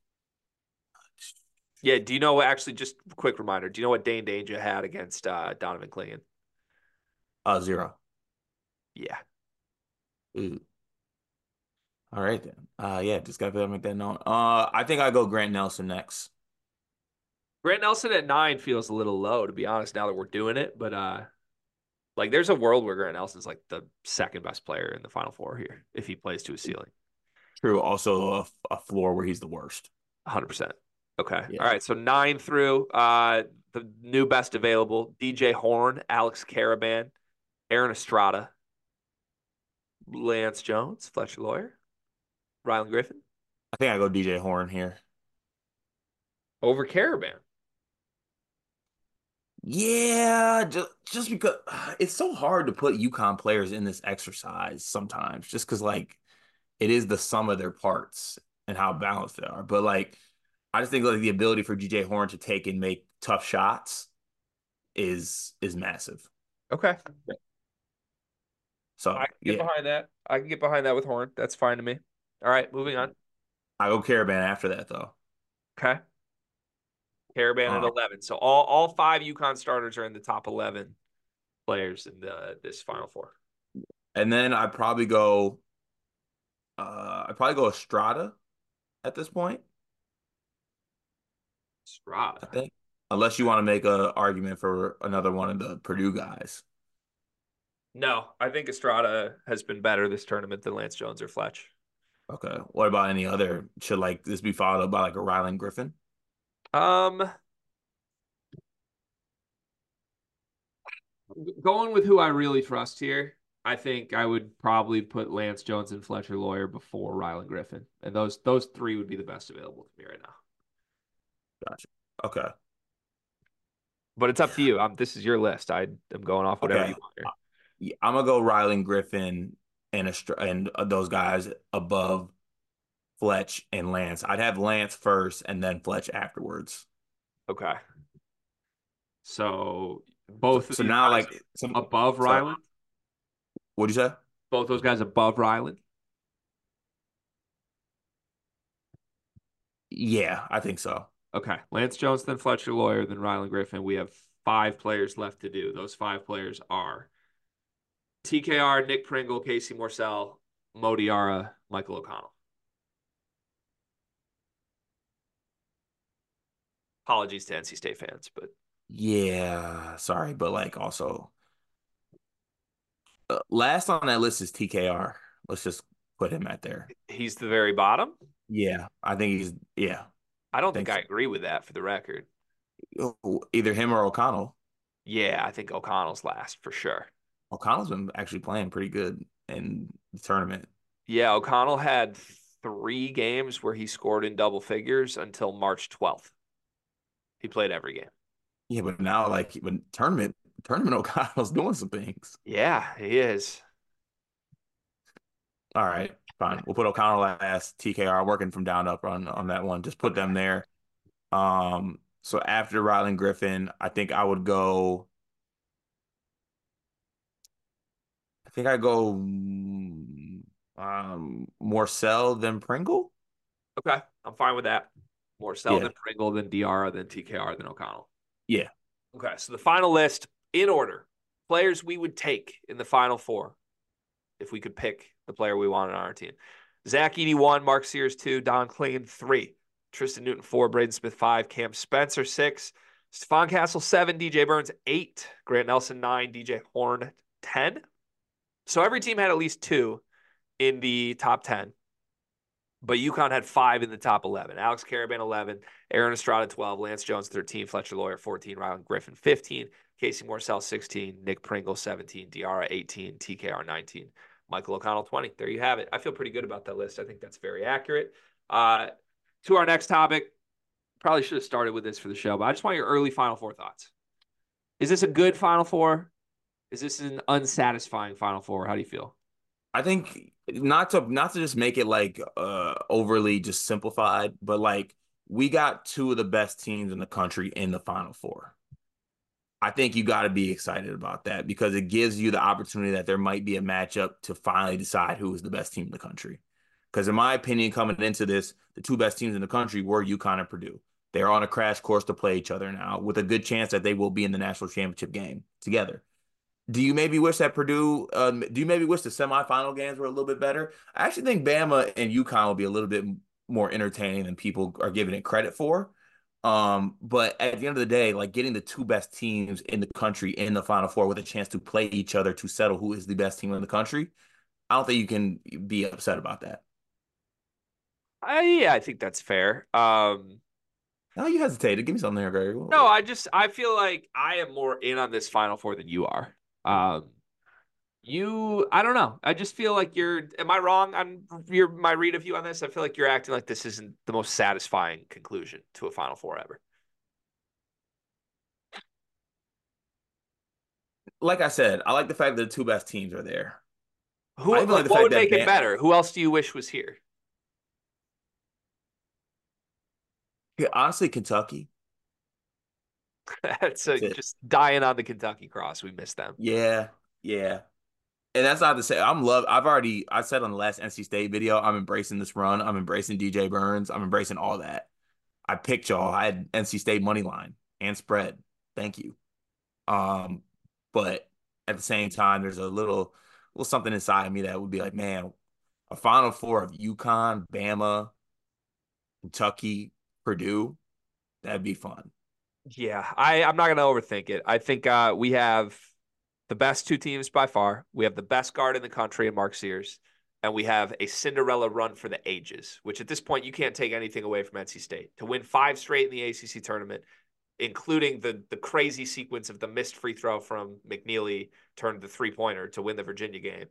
Yeah, do you know, actually, just a quick reminder, do you know what Dane Danger had against Donovan Clingan? 0. Yeah. Ooh. All right then. Yeah, just gotta make that known. I think I go Grant Nelson next. Grant Nelson at 9 feels a little low, to be honest, now that we're doing it. But like, there's a world where Grant Nelson's like the second best player in the Final Four here if he plays to his ceiling. True. Also a floor where he's the worst. 100%. Okay. Yeah. All right. So 9 through the new best available: DJ Horn, Alex Caraban, Aaron Estrada, Lance Jones, Fletcher Lawyer, Rylan Griffin. I think I go DJ Horn here. Over Caraban. Yeah, just because it's so hard to put UConn players in this exercise sometimes, just because like it is the sum of their parts and how balanced they are. But like, I just think like the ability for DJ Horn to take and make tough shots is massive. Okay. So I can get behind that. I can get behind that with Horn. That's fine to me. All right, moving on. I go Caravan after that though. Okay. Caravan at 11. So all 5 UConn starters are in the top 11 players in this Final Four. And then I'd probably go Estrada at this point. Estrada. I think. Unless you want to make an argument for another one of the Purdue guys. No, I think Estrada has been better this tournament than Lance Jones or Fletch. Okay. What about any other? Should like this be followed up by like a Rylan Griffin? Going with who I really trust here, I think I would probably put Lance Jones and Fletcher Lawyer before Rylan Griffin. And those 3 would be the best available to me right now. Gotcha. Okay. But it's up to you. This is your list. I am going off whatever you want here. Yeah, I'm gonna go Rylan Griffin and those guys above Fletch and Lance. I'd have Lance first and then Fletch afterwards. Okay. So both. So now, like above Rylan. What'd you say? Both those guys above Rylan. Yeah, I think so. Okay. Lance Jones, then Fletcher Lawyer, then Rylan Griffin. We have 5 players left to do. Those 5 players are TKR, Nick Pringle, Casey Morsell, Mo Diarra, Michael O'Connell. Apologies to NC State fans, but yeah, sorry, but like also last on that list is TKR. Let's just put him at there. He's the very bottom. Yeah, I think he's I don't think I agree with that, for the record. Either him or O'Connell. Yeah, I think O'Connell's last for sure. O'Connell's been actually playing pretty good in the tournament. Yeah, O'Connell had 3 games where he scored in double figures until March 12th. He played every game. Yeah, but now like when tournament O'Connell's doing some things. Yeah, he is. All right, fine. We'll put O'Connell last. TKR working from down up on that one. Just put them there. So after Rylan Griffin, I think I would go. I think I go Morsell than Pringle. Okay, I'm fine with that. Morsell than Pringle, then Diarra, then TKR, then O'Connell. Yeah. Okay, so the final list in order: players we would take in the Final Four if we could pick the player we wanted on our team. Zach Edey 1, Mark Sears 2, Don Clingan 3, Tristan Newton 4, Braden Smith 5, Cam Spencer 6, Stephon Castle 7, DJ Burns 8, Grant Nelson 9, DJ Horn 10. So every team had at least 2 in the top 10. But UConn had 5 in the top 11. Alex Caraban 11, Aaron Estrada 12, Lance Jones 13, Fletcher Lawyer 14, Rylan Griffin 15, Casey Morsell 16, Nick Pringle 17, Diarra 18, TKR 19, Michael O'Connell 20. There you have it. I feel pretty good about that list. I think that's very accurate. To our next topic, probably should have started with this for the show, but I just want your early Final Four thoughts. Is this a good Final Four? Is this an unsatisfying Final Four? How do you feel? I think not to just make it like overly just simplified, but like we got two of the best teams in the country in the Final Four. I think you got to be excited about that because it gives you the opportunity that there might be a matchup to finally decide who is the best team in the country. Because in my opinion, coming into this, the two best teams in the country were UConn and Purdue. They're on a crash course to play each other now with a good chance that they will be in the national championship game together. Do you maybe wish that Purdue, do you maybe wish the semifinal games were a little bit better? I actually think Bama and UConn will be a little bit more entertaining than people are giving it credit for. But at the end of the day, like getting the two best teams in the country in the Final Four with a chance to play each other to settle who is the best team in the country, I don't think you can be upset about that. Yeah, I think that's fair. No, you hesitated. Give me something there, Greg. No, I feel like I am more in on this Final Four than you are. I don't know. I just feel like am I wrong on my read of you on this? I feel like you're acting like this isn't the most satisfying conclusion to a Final Four ever. Like I said, I like the fact that the two best teams are there. What would make it better? Who else do you wish was here? Yeah, honestly, Kentucky. That's just dying on the Kentucky cross. We missed them. Yeah, yeah. And that's not to say I said on the last NC State video, I'm embracing this run. I'm embracing DJ Burns. I'm embracing all that. I picked y'all. I had NC State money line and spread. Thank you. But at the same time, there's a little something inside of me that would be like, man, a Final Four of UConn, Bama, Kentucky, Purdue, that'd be fun. Yeah, I'm not going to overthink it. I think we have the best two teams by far. We have the best guard in the country in Mark Sears, and we have a Cinderella run for the ages, which at this point you can't take anything away from NC State. To win 5 straight in the ACC tournament, including the crazy sequence of the missed free throw from McNeely turned the three-pointer to win the Virginia game,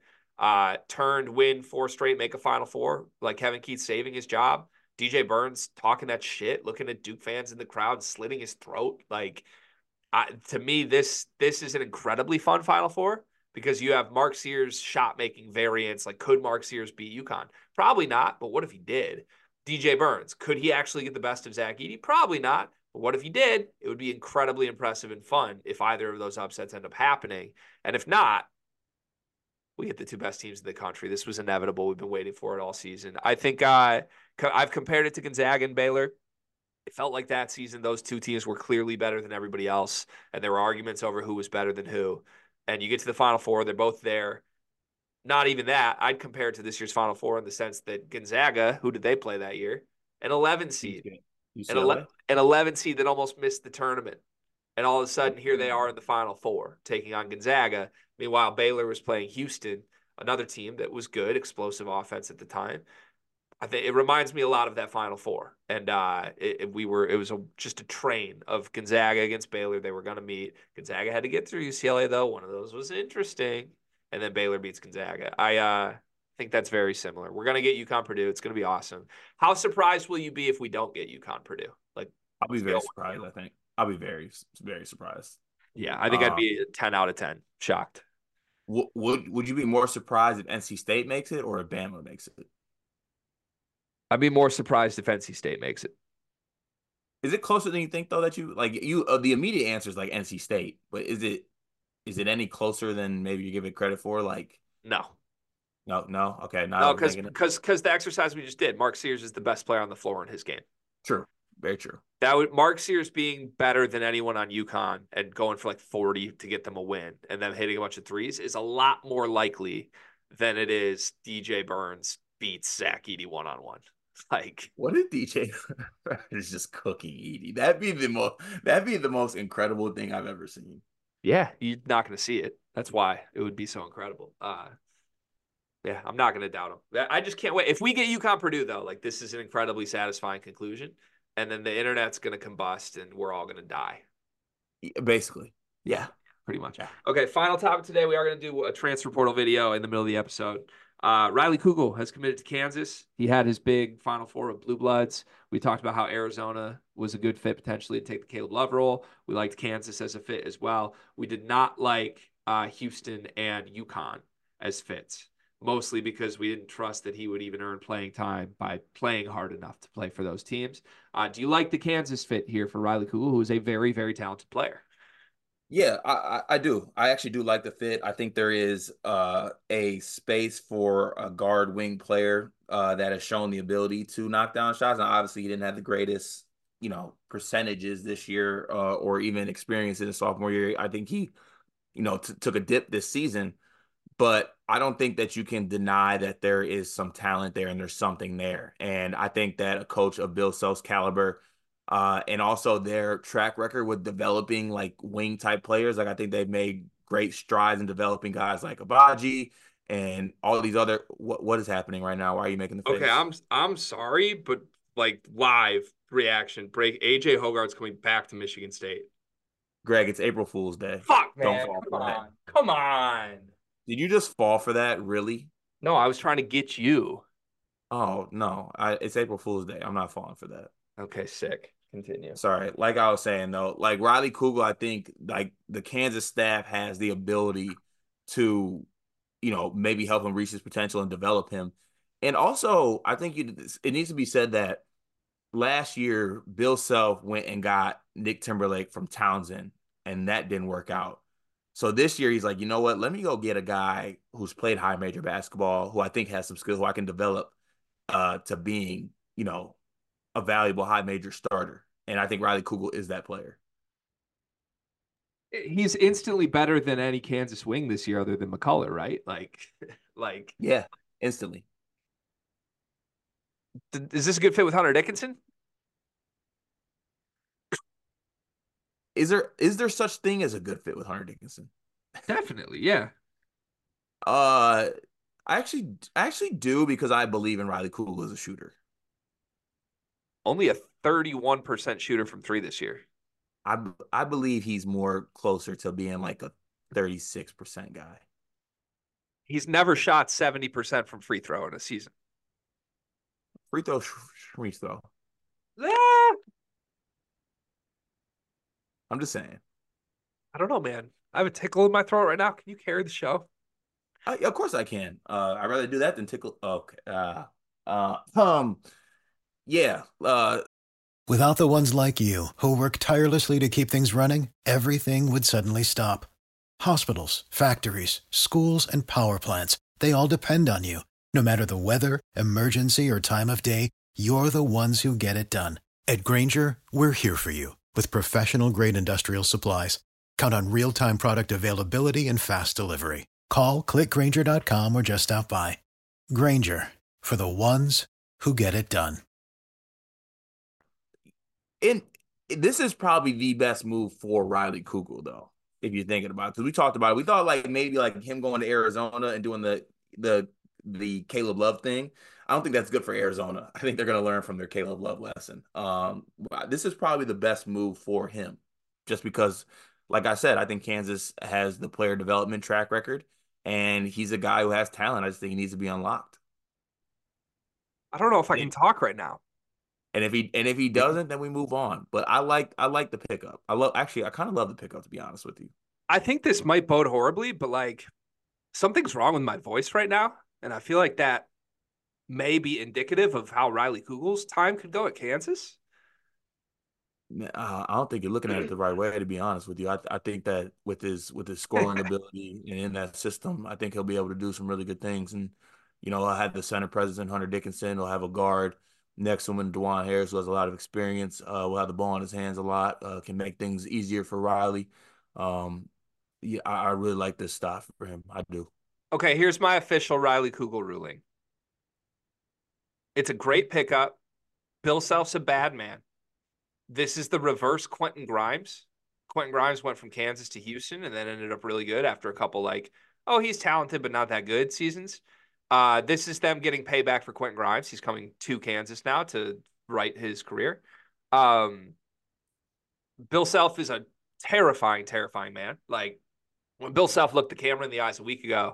win 4 straight, make a Final Four, like Kevin Keatts saving his job. DJ Burns talking that shit, looking at Duke fans in the crowd, slitting his throat. Like, to me, this is an incredibly fun Final Four because you have Mark Sears shot-making variants. Like, could Mark Sears beat UConn? Probably not, but what if he did? DJ Burns, could he actually get the best of Zach Edey? Probably not, but what if he did? It would be incredibly impressive and fun if either of those upsets end up happening. And if not, we get the two best teams in the country. This was inevitable. We've been waiting for it all season. I think I've compared it to Gonzaga and Baylor. It felt like that season, those two teams were clearly better than everybody else, and there were arguments over who was better than who. And you get to the Final Four, they're both there. Not even that. I'd compare it to this year's Final Four in the sense that Gonzaga, who did they play that year? An 11 seed. An 11 seed that almost missed the tournament. And all of a sudden, here they are in the Final Four, taking on Gonzaga. Meanwhile, Baylor was playing Houston, another team that was good, explosive offense at the time. I think it reminds me a lot of that Final Four, and it was just a train of Gonzaga against Baylor. They were going to meet. Gonzaga had to get through UCLA though. One of those was interesting, and then Baylor beats Gonzaga. I think that's very similar. We're going to get UConn Purdue. It's going to be awesome. How surprised will you be if we don't get UConn Purdue? Like, I'll be very surprised. I think I'll be very, very surprised. Yeah, I think I'd be 10 out of 10 shocked. Would you be more surprised if NC State makes it or if Bama makes it? I'd be more surprised if NC State makes it. Is it closer than you think, though? The immediate answer is like NC State, but is it any closer than maybe you give it credit for? Like, no. Okay, no, because the exercise we just did, Mark Sears is the best player on the floor in his game. True, very true. Mark Sears being better than anyone on UConn and going for like 40 to get them a win, and then hitting a bunch of threes is a lot more likely than it is DJ Burns beats Zach Edey one-on-one. Like, what if DJ is just cooking Edey? That'd be the most incredible thing I've ever seen. Yeah, you're not going to see it. That's why it would be so incredible. Yeah, I'm not going to doubt him. I just can't wait. If we get UConn Purdue, though, like, this is an incredibly satisfying conclusion, and then the internet's going to combust, and we're all going to die. Basically, yeah, pretty much. Yeah. Okay, final topic today. We are going to do a transfer portal video in the middle of the episode. Riley Kugel has committed to Kansas. He had his big Final Four of Blue Bloods. We talked about how Arizona was a good fit potentially to take the Caleb Love role. We liked Kansas as a fit as well. We did not like Houston and UConn as fits, mostly because we didn't trust that he would even earn playing time by playing hard enough to play for those teams. Do you like the Kansas fit here for Riley Kugel, who is a very, very talented player? Yeah, I do. I actually do like the fit. I think there is a space for a guard wing player that has shown the ability to knock down shots. And obviously, he didn't have the greatest, percentages this year or even experience in his sophomore year. I think he, took a dip this season. But I don't think that you can deny that there is some talent there and there's something there. And I think that a coach of Bill Self's caliber and also their track record with developing like wing type players. Like I think they've made great strides in developing guys like Abaji and all these other. What is happening right now? Why are you making the face? Okay, I'm sorry, but like live reaction break. AJ Hogarth's coming back to Michigan State. Greg, it's April Fool's Day. Fuck, Don't man. fall Come for that. on. Come on. Did you just fall for that? Really? No, I was trying to get you. Oh no, it's April Fool's Day. I'm not falling for that. Okay, sick. Continue. Sorry. Like I was saying though, like Riley Kugel, I think like the Kansas staff has the ability to, maybe help him reach his potential and develop him. And also, I think it needs to be said that last year Bill Self went and got Nick Timberlake from Townsend, and that didn't work out. So this year he's like, you know what? Let me go get a guy who's played high major basketball, who I think has some skills, who I can develop to being, a valuable high major starter. And I think Riley Kugel is that player. He's instantly better than any Kansas wing this year, other than McCullough, right? Like, yeah, instantly. Is this a good fit with Hunter Dickinson? Is there such thing as a good fit with Hunter Dickinson? Definitely, yeah. I actually do, because I believe in Riley Kugel as a shooter. Only a 31% shooter from three this year. I believe he's more closer to being like a 36% guy. He's never shot 70% from free throw in a season. Free throw, free throw. I'm just saying. I don't know, man. I have a tickle in my throat right now. Can you carry the show? Of course I can. I'd rather do that than tickle. Okay. Yeah. Without the ones like you, who work tirelessly to keep things running, everything would suddenly stop. Hospitals, factories, schools, and power plants, they all depend on you. No matter the weather, emergency, or time of day, you're the ones who get it done. At Grainger, we're here for you with professional-grade industrial supplies. Count on real-time product availability and fast delivery. Call, click Grainger.com, or just stop by. Grainger, for the ones who get it done. And this is probably the best move for Riley Kugel, though, if you're thinking about it. Because we talked about it. We thought like maybe like him going to Arizona and doing the Caleb Love thing. I don't think that's good for Arizona. I think they're going to learn from their Caleb Love lesson. This is probably the best move for him, just because, like I said, I think Kansas has the player development track record, and he's a guy who has talent. I just think he needs to be unlocked. I don't know if I can talk right now. And if he doesn't, then we move on. But I like the pickup. I kind of love the pickup, to be honest with you. I think this might bode horribly, but like something's wrong with my voice right now, and I feel like that may be indicative of how Riley Kugel's time could go at Kansas. I don't think you're looking at it the right way, to be honest with you. I think that with his scoring ability and in that system, I think he'll be able to do some really good things. And I'll have the center presence in Hunter Dickinson. He'll have a guard next to him in DeJuan Harris, who has a lot of experience. Will have the ball in his hands a lot. Can make things easier for Riley. Yeah, I really like this stuff for him. I do. Okay, here's my official Riley Kugel ruling. It's a great pickup. Bill Self's a bad man. This is the reverse Quentin Grimes. Quentin Grimes went from Kansas to Houston and then ended up really good after a couple he's talented but not that good seasons. This is them getting payback for Quentin Grimes. He's coming to Kansas now to right his career. Bill Self is a terrifying, terrifying man. Like when Bill Self looked the camera in the eyes a week ago,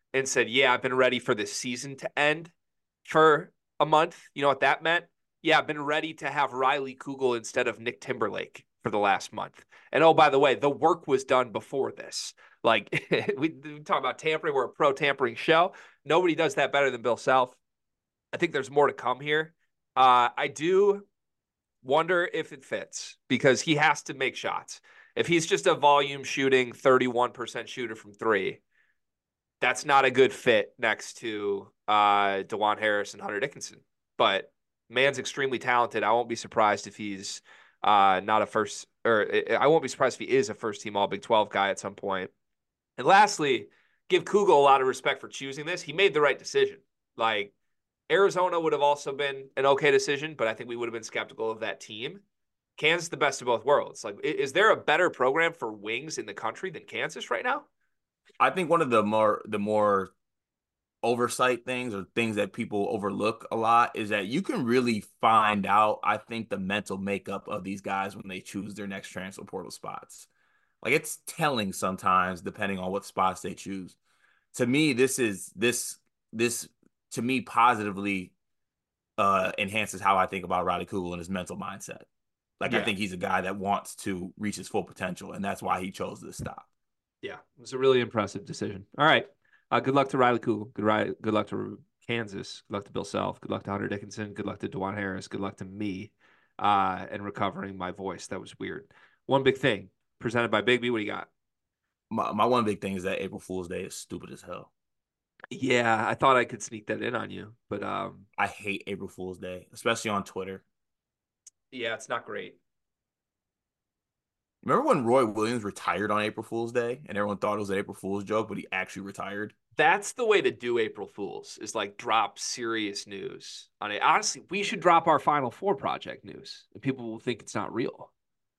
and said, yeah, I've been ready for this season to end for a month, you know what that meant? Yeah, I've been ready to have Riley Kugel instead of Nick Timberlake for the last month. And oh, by the way, the work was done before this. Like we talk about tampering, we're a pro tampering show. Nobody does that better than Bill Self. I think there's more to come here. I do wonder if it fits because he has to make shots. If he's just a volume shooting 31% shooter from three, that's not a good fit next to DeJuan Harris and Hunter Dickinson. But man's extremely talented. I won't be surprised if he's not a first, or I won't be surprised if he is a first team All Big 12 guy at some point. And lastly, give Kugel a lot of respect for choosing this. He made the right decision. Like, Arizona would have also been an okay decision, but I think we would have been skeptical of that team. Kansas, the best of both worlds. Like, is there a better program for wings in the country than Kansas right now? I think one of the more oversight things or things that people overlook a lot is that you can really find out, I think, the mental makeup of these guys when they choose their next transfer portal spots. Like, it's telling sometimes depending on what spots they choose. To me, this to me positively enhances how I think about Riley Kugel and his mental mindset. Like, yeah. I think he's a guy that wants to reach his full potential, and that's why he chose this stop. Yeah, it was a really impressive decision. All right. Good luck to Riley Kugel. Good luck to Kansas. Good luck to Bill Self. Good luck to Hunter Dickinson. Good luck to DeJuan Harris. Good luck to me and recovering my voice. That was weird. One big thing presented by Big B. What do you got? My one big thing is that April Fool's Day is stupid as hell. Yeah, I thought I could sneak that in on you, but I hate April Fool's Day, especially on Twitter. Yeah, it's not great. Remember when Roy Williams retired on April Fool's Day and everyone thought it was an April Fool's joke, but he actually retired? That's the way to do April Fools, is like drop serious news on it. Honestly, we should drop our Final Four project news and people will think it's not real.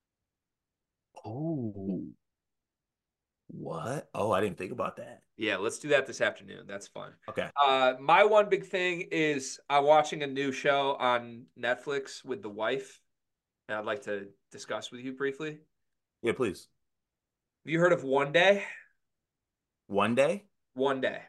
Oh. What? Oh, I didn't think about that. Yeah, let's do that this afternoon. That's fun. Okay. My one big thing is I'm watching a new show on Netflix with the wife, and I'd like to discuss with you briefly. Yeah, please. Have you heard of One Day? One Day? One Day.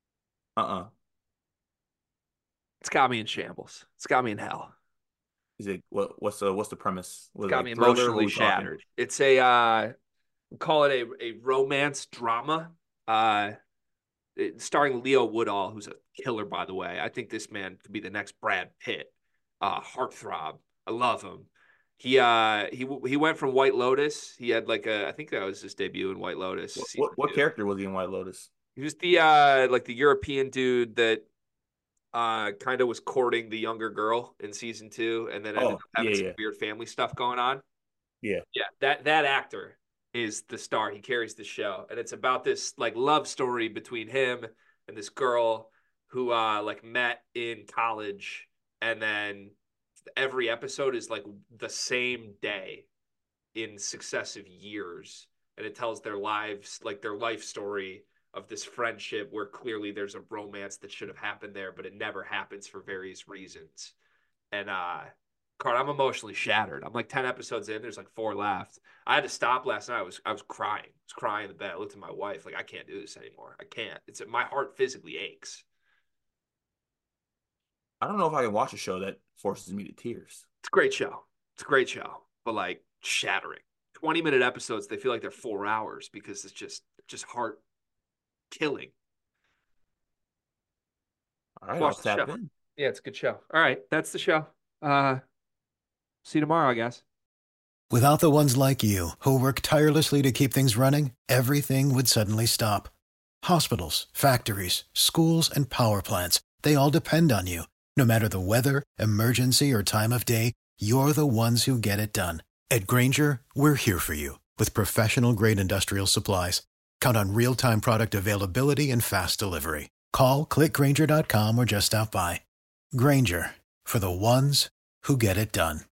It's got me in shambles. It's got me in hell. Is it what's the premise? It's got me emotionally shattered. It's a call it a romance drama. Starring Leo Woodall, who's a killer, by the way. I think this man could be the next Brad Pitt. Heartthrob. I love him. He went from White Lotus. He had I think that was his debut in White Lotus. What character was he in White Lotus? He was the the European dude that kind of was courting the younger girl in season 2, and then ended up having some weird family stuff going on. Yeah. That actor is the star. He carries the show, and it's about this love story between him and this girl who met in college, and then every episode is the same day in successive years, and it tells their lives, their life story of this friendship where clearly there's a romance that should have happened there, but it never happens for various reasons. And Card, I'm emotionally shattered. I'm 10 episodes in. There's 4 left. I had to stop last night. I was crying. I was crying in the bed. I looked at my wife I can't do this anymore. I can't. My heart physically aches. I don't know if I can watch a show that forces me to tears. It's a great show. It's a great show, but shattering. 20-minute episodes. They feel like they're 4 hours because it's just heart killing. All right, I'll tap in. Yeah, it's a good show. All right, that's the show. See you tomorrow, I guess. Without the ones like you, who work tirelessly to keep things running, everything would suddenly stop. Hospitals, factories, schools, and power plants, they all depend on you. No matter the weather, emergency, or time of day, you're the ones who get it done. At Grainger, we're here for you with professional-grade industrial supplies. Count on real-time product availability and fast delivery. Call, click Grainger.com, or just stop by. Grainger, for the ones who get it done.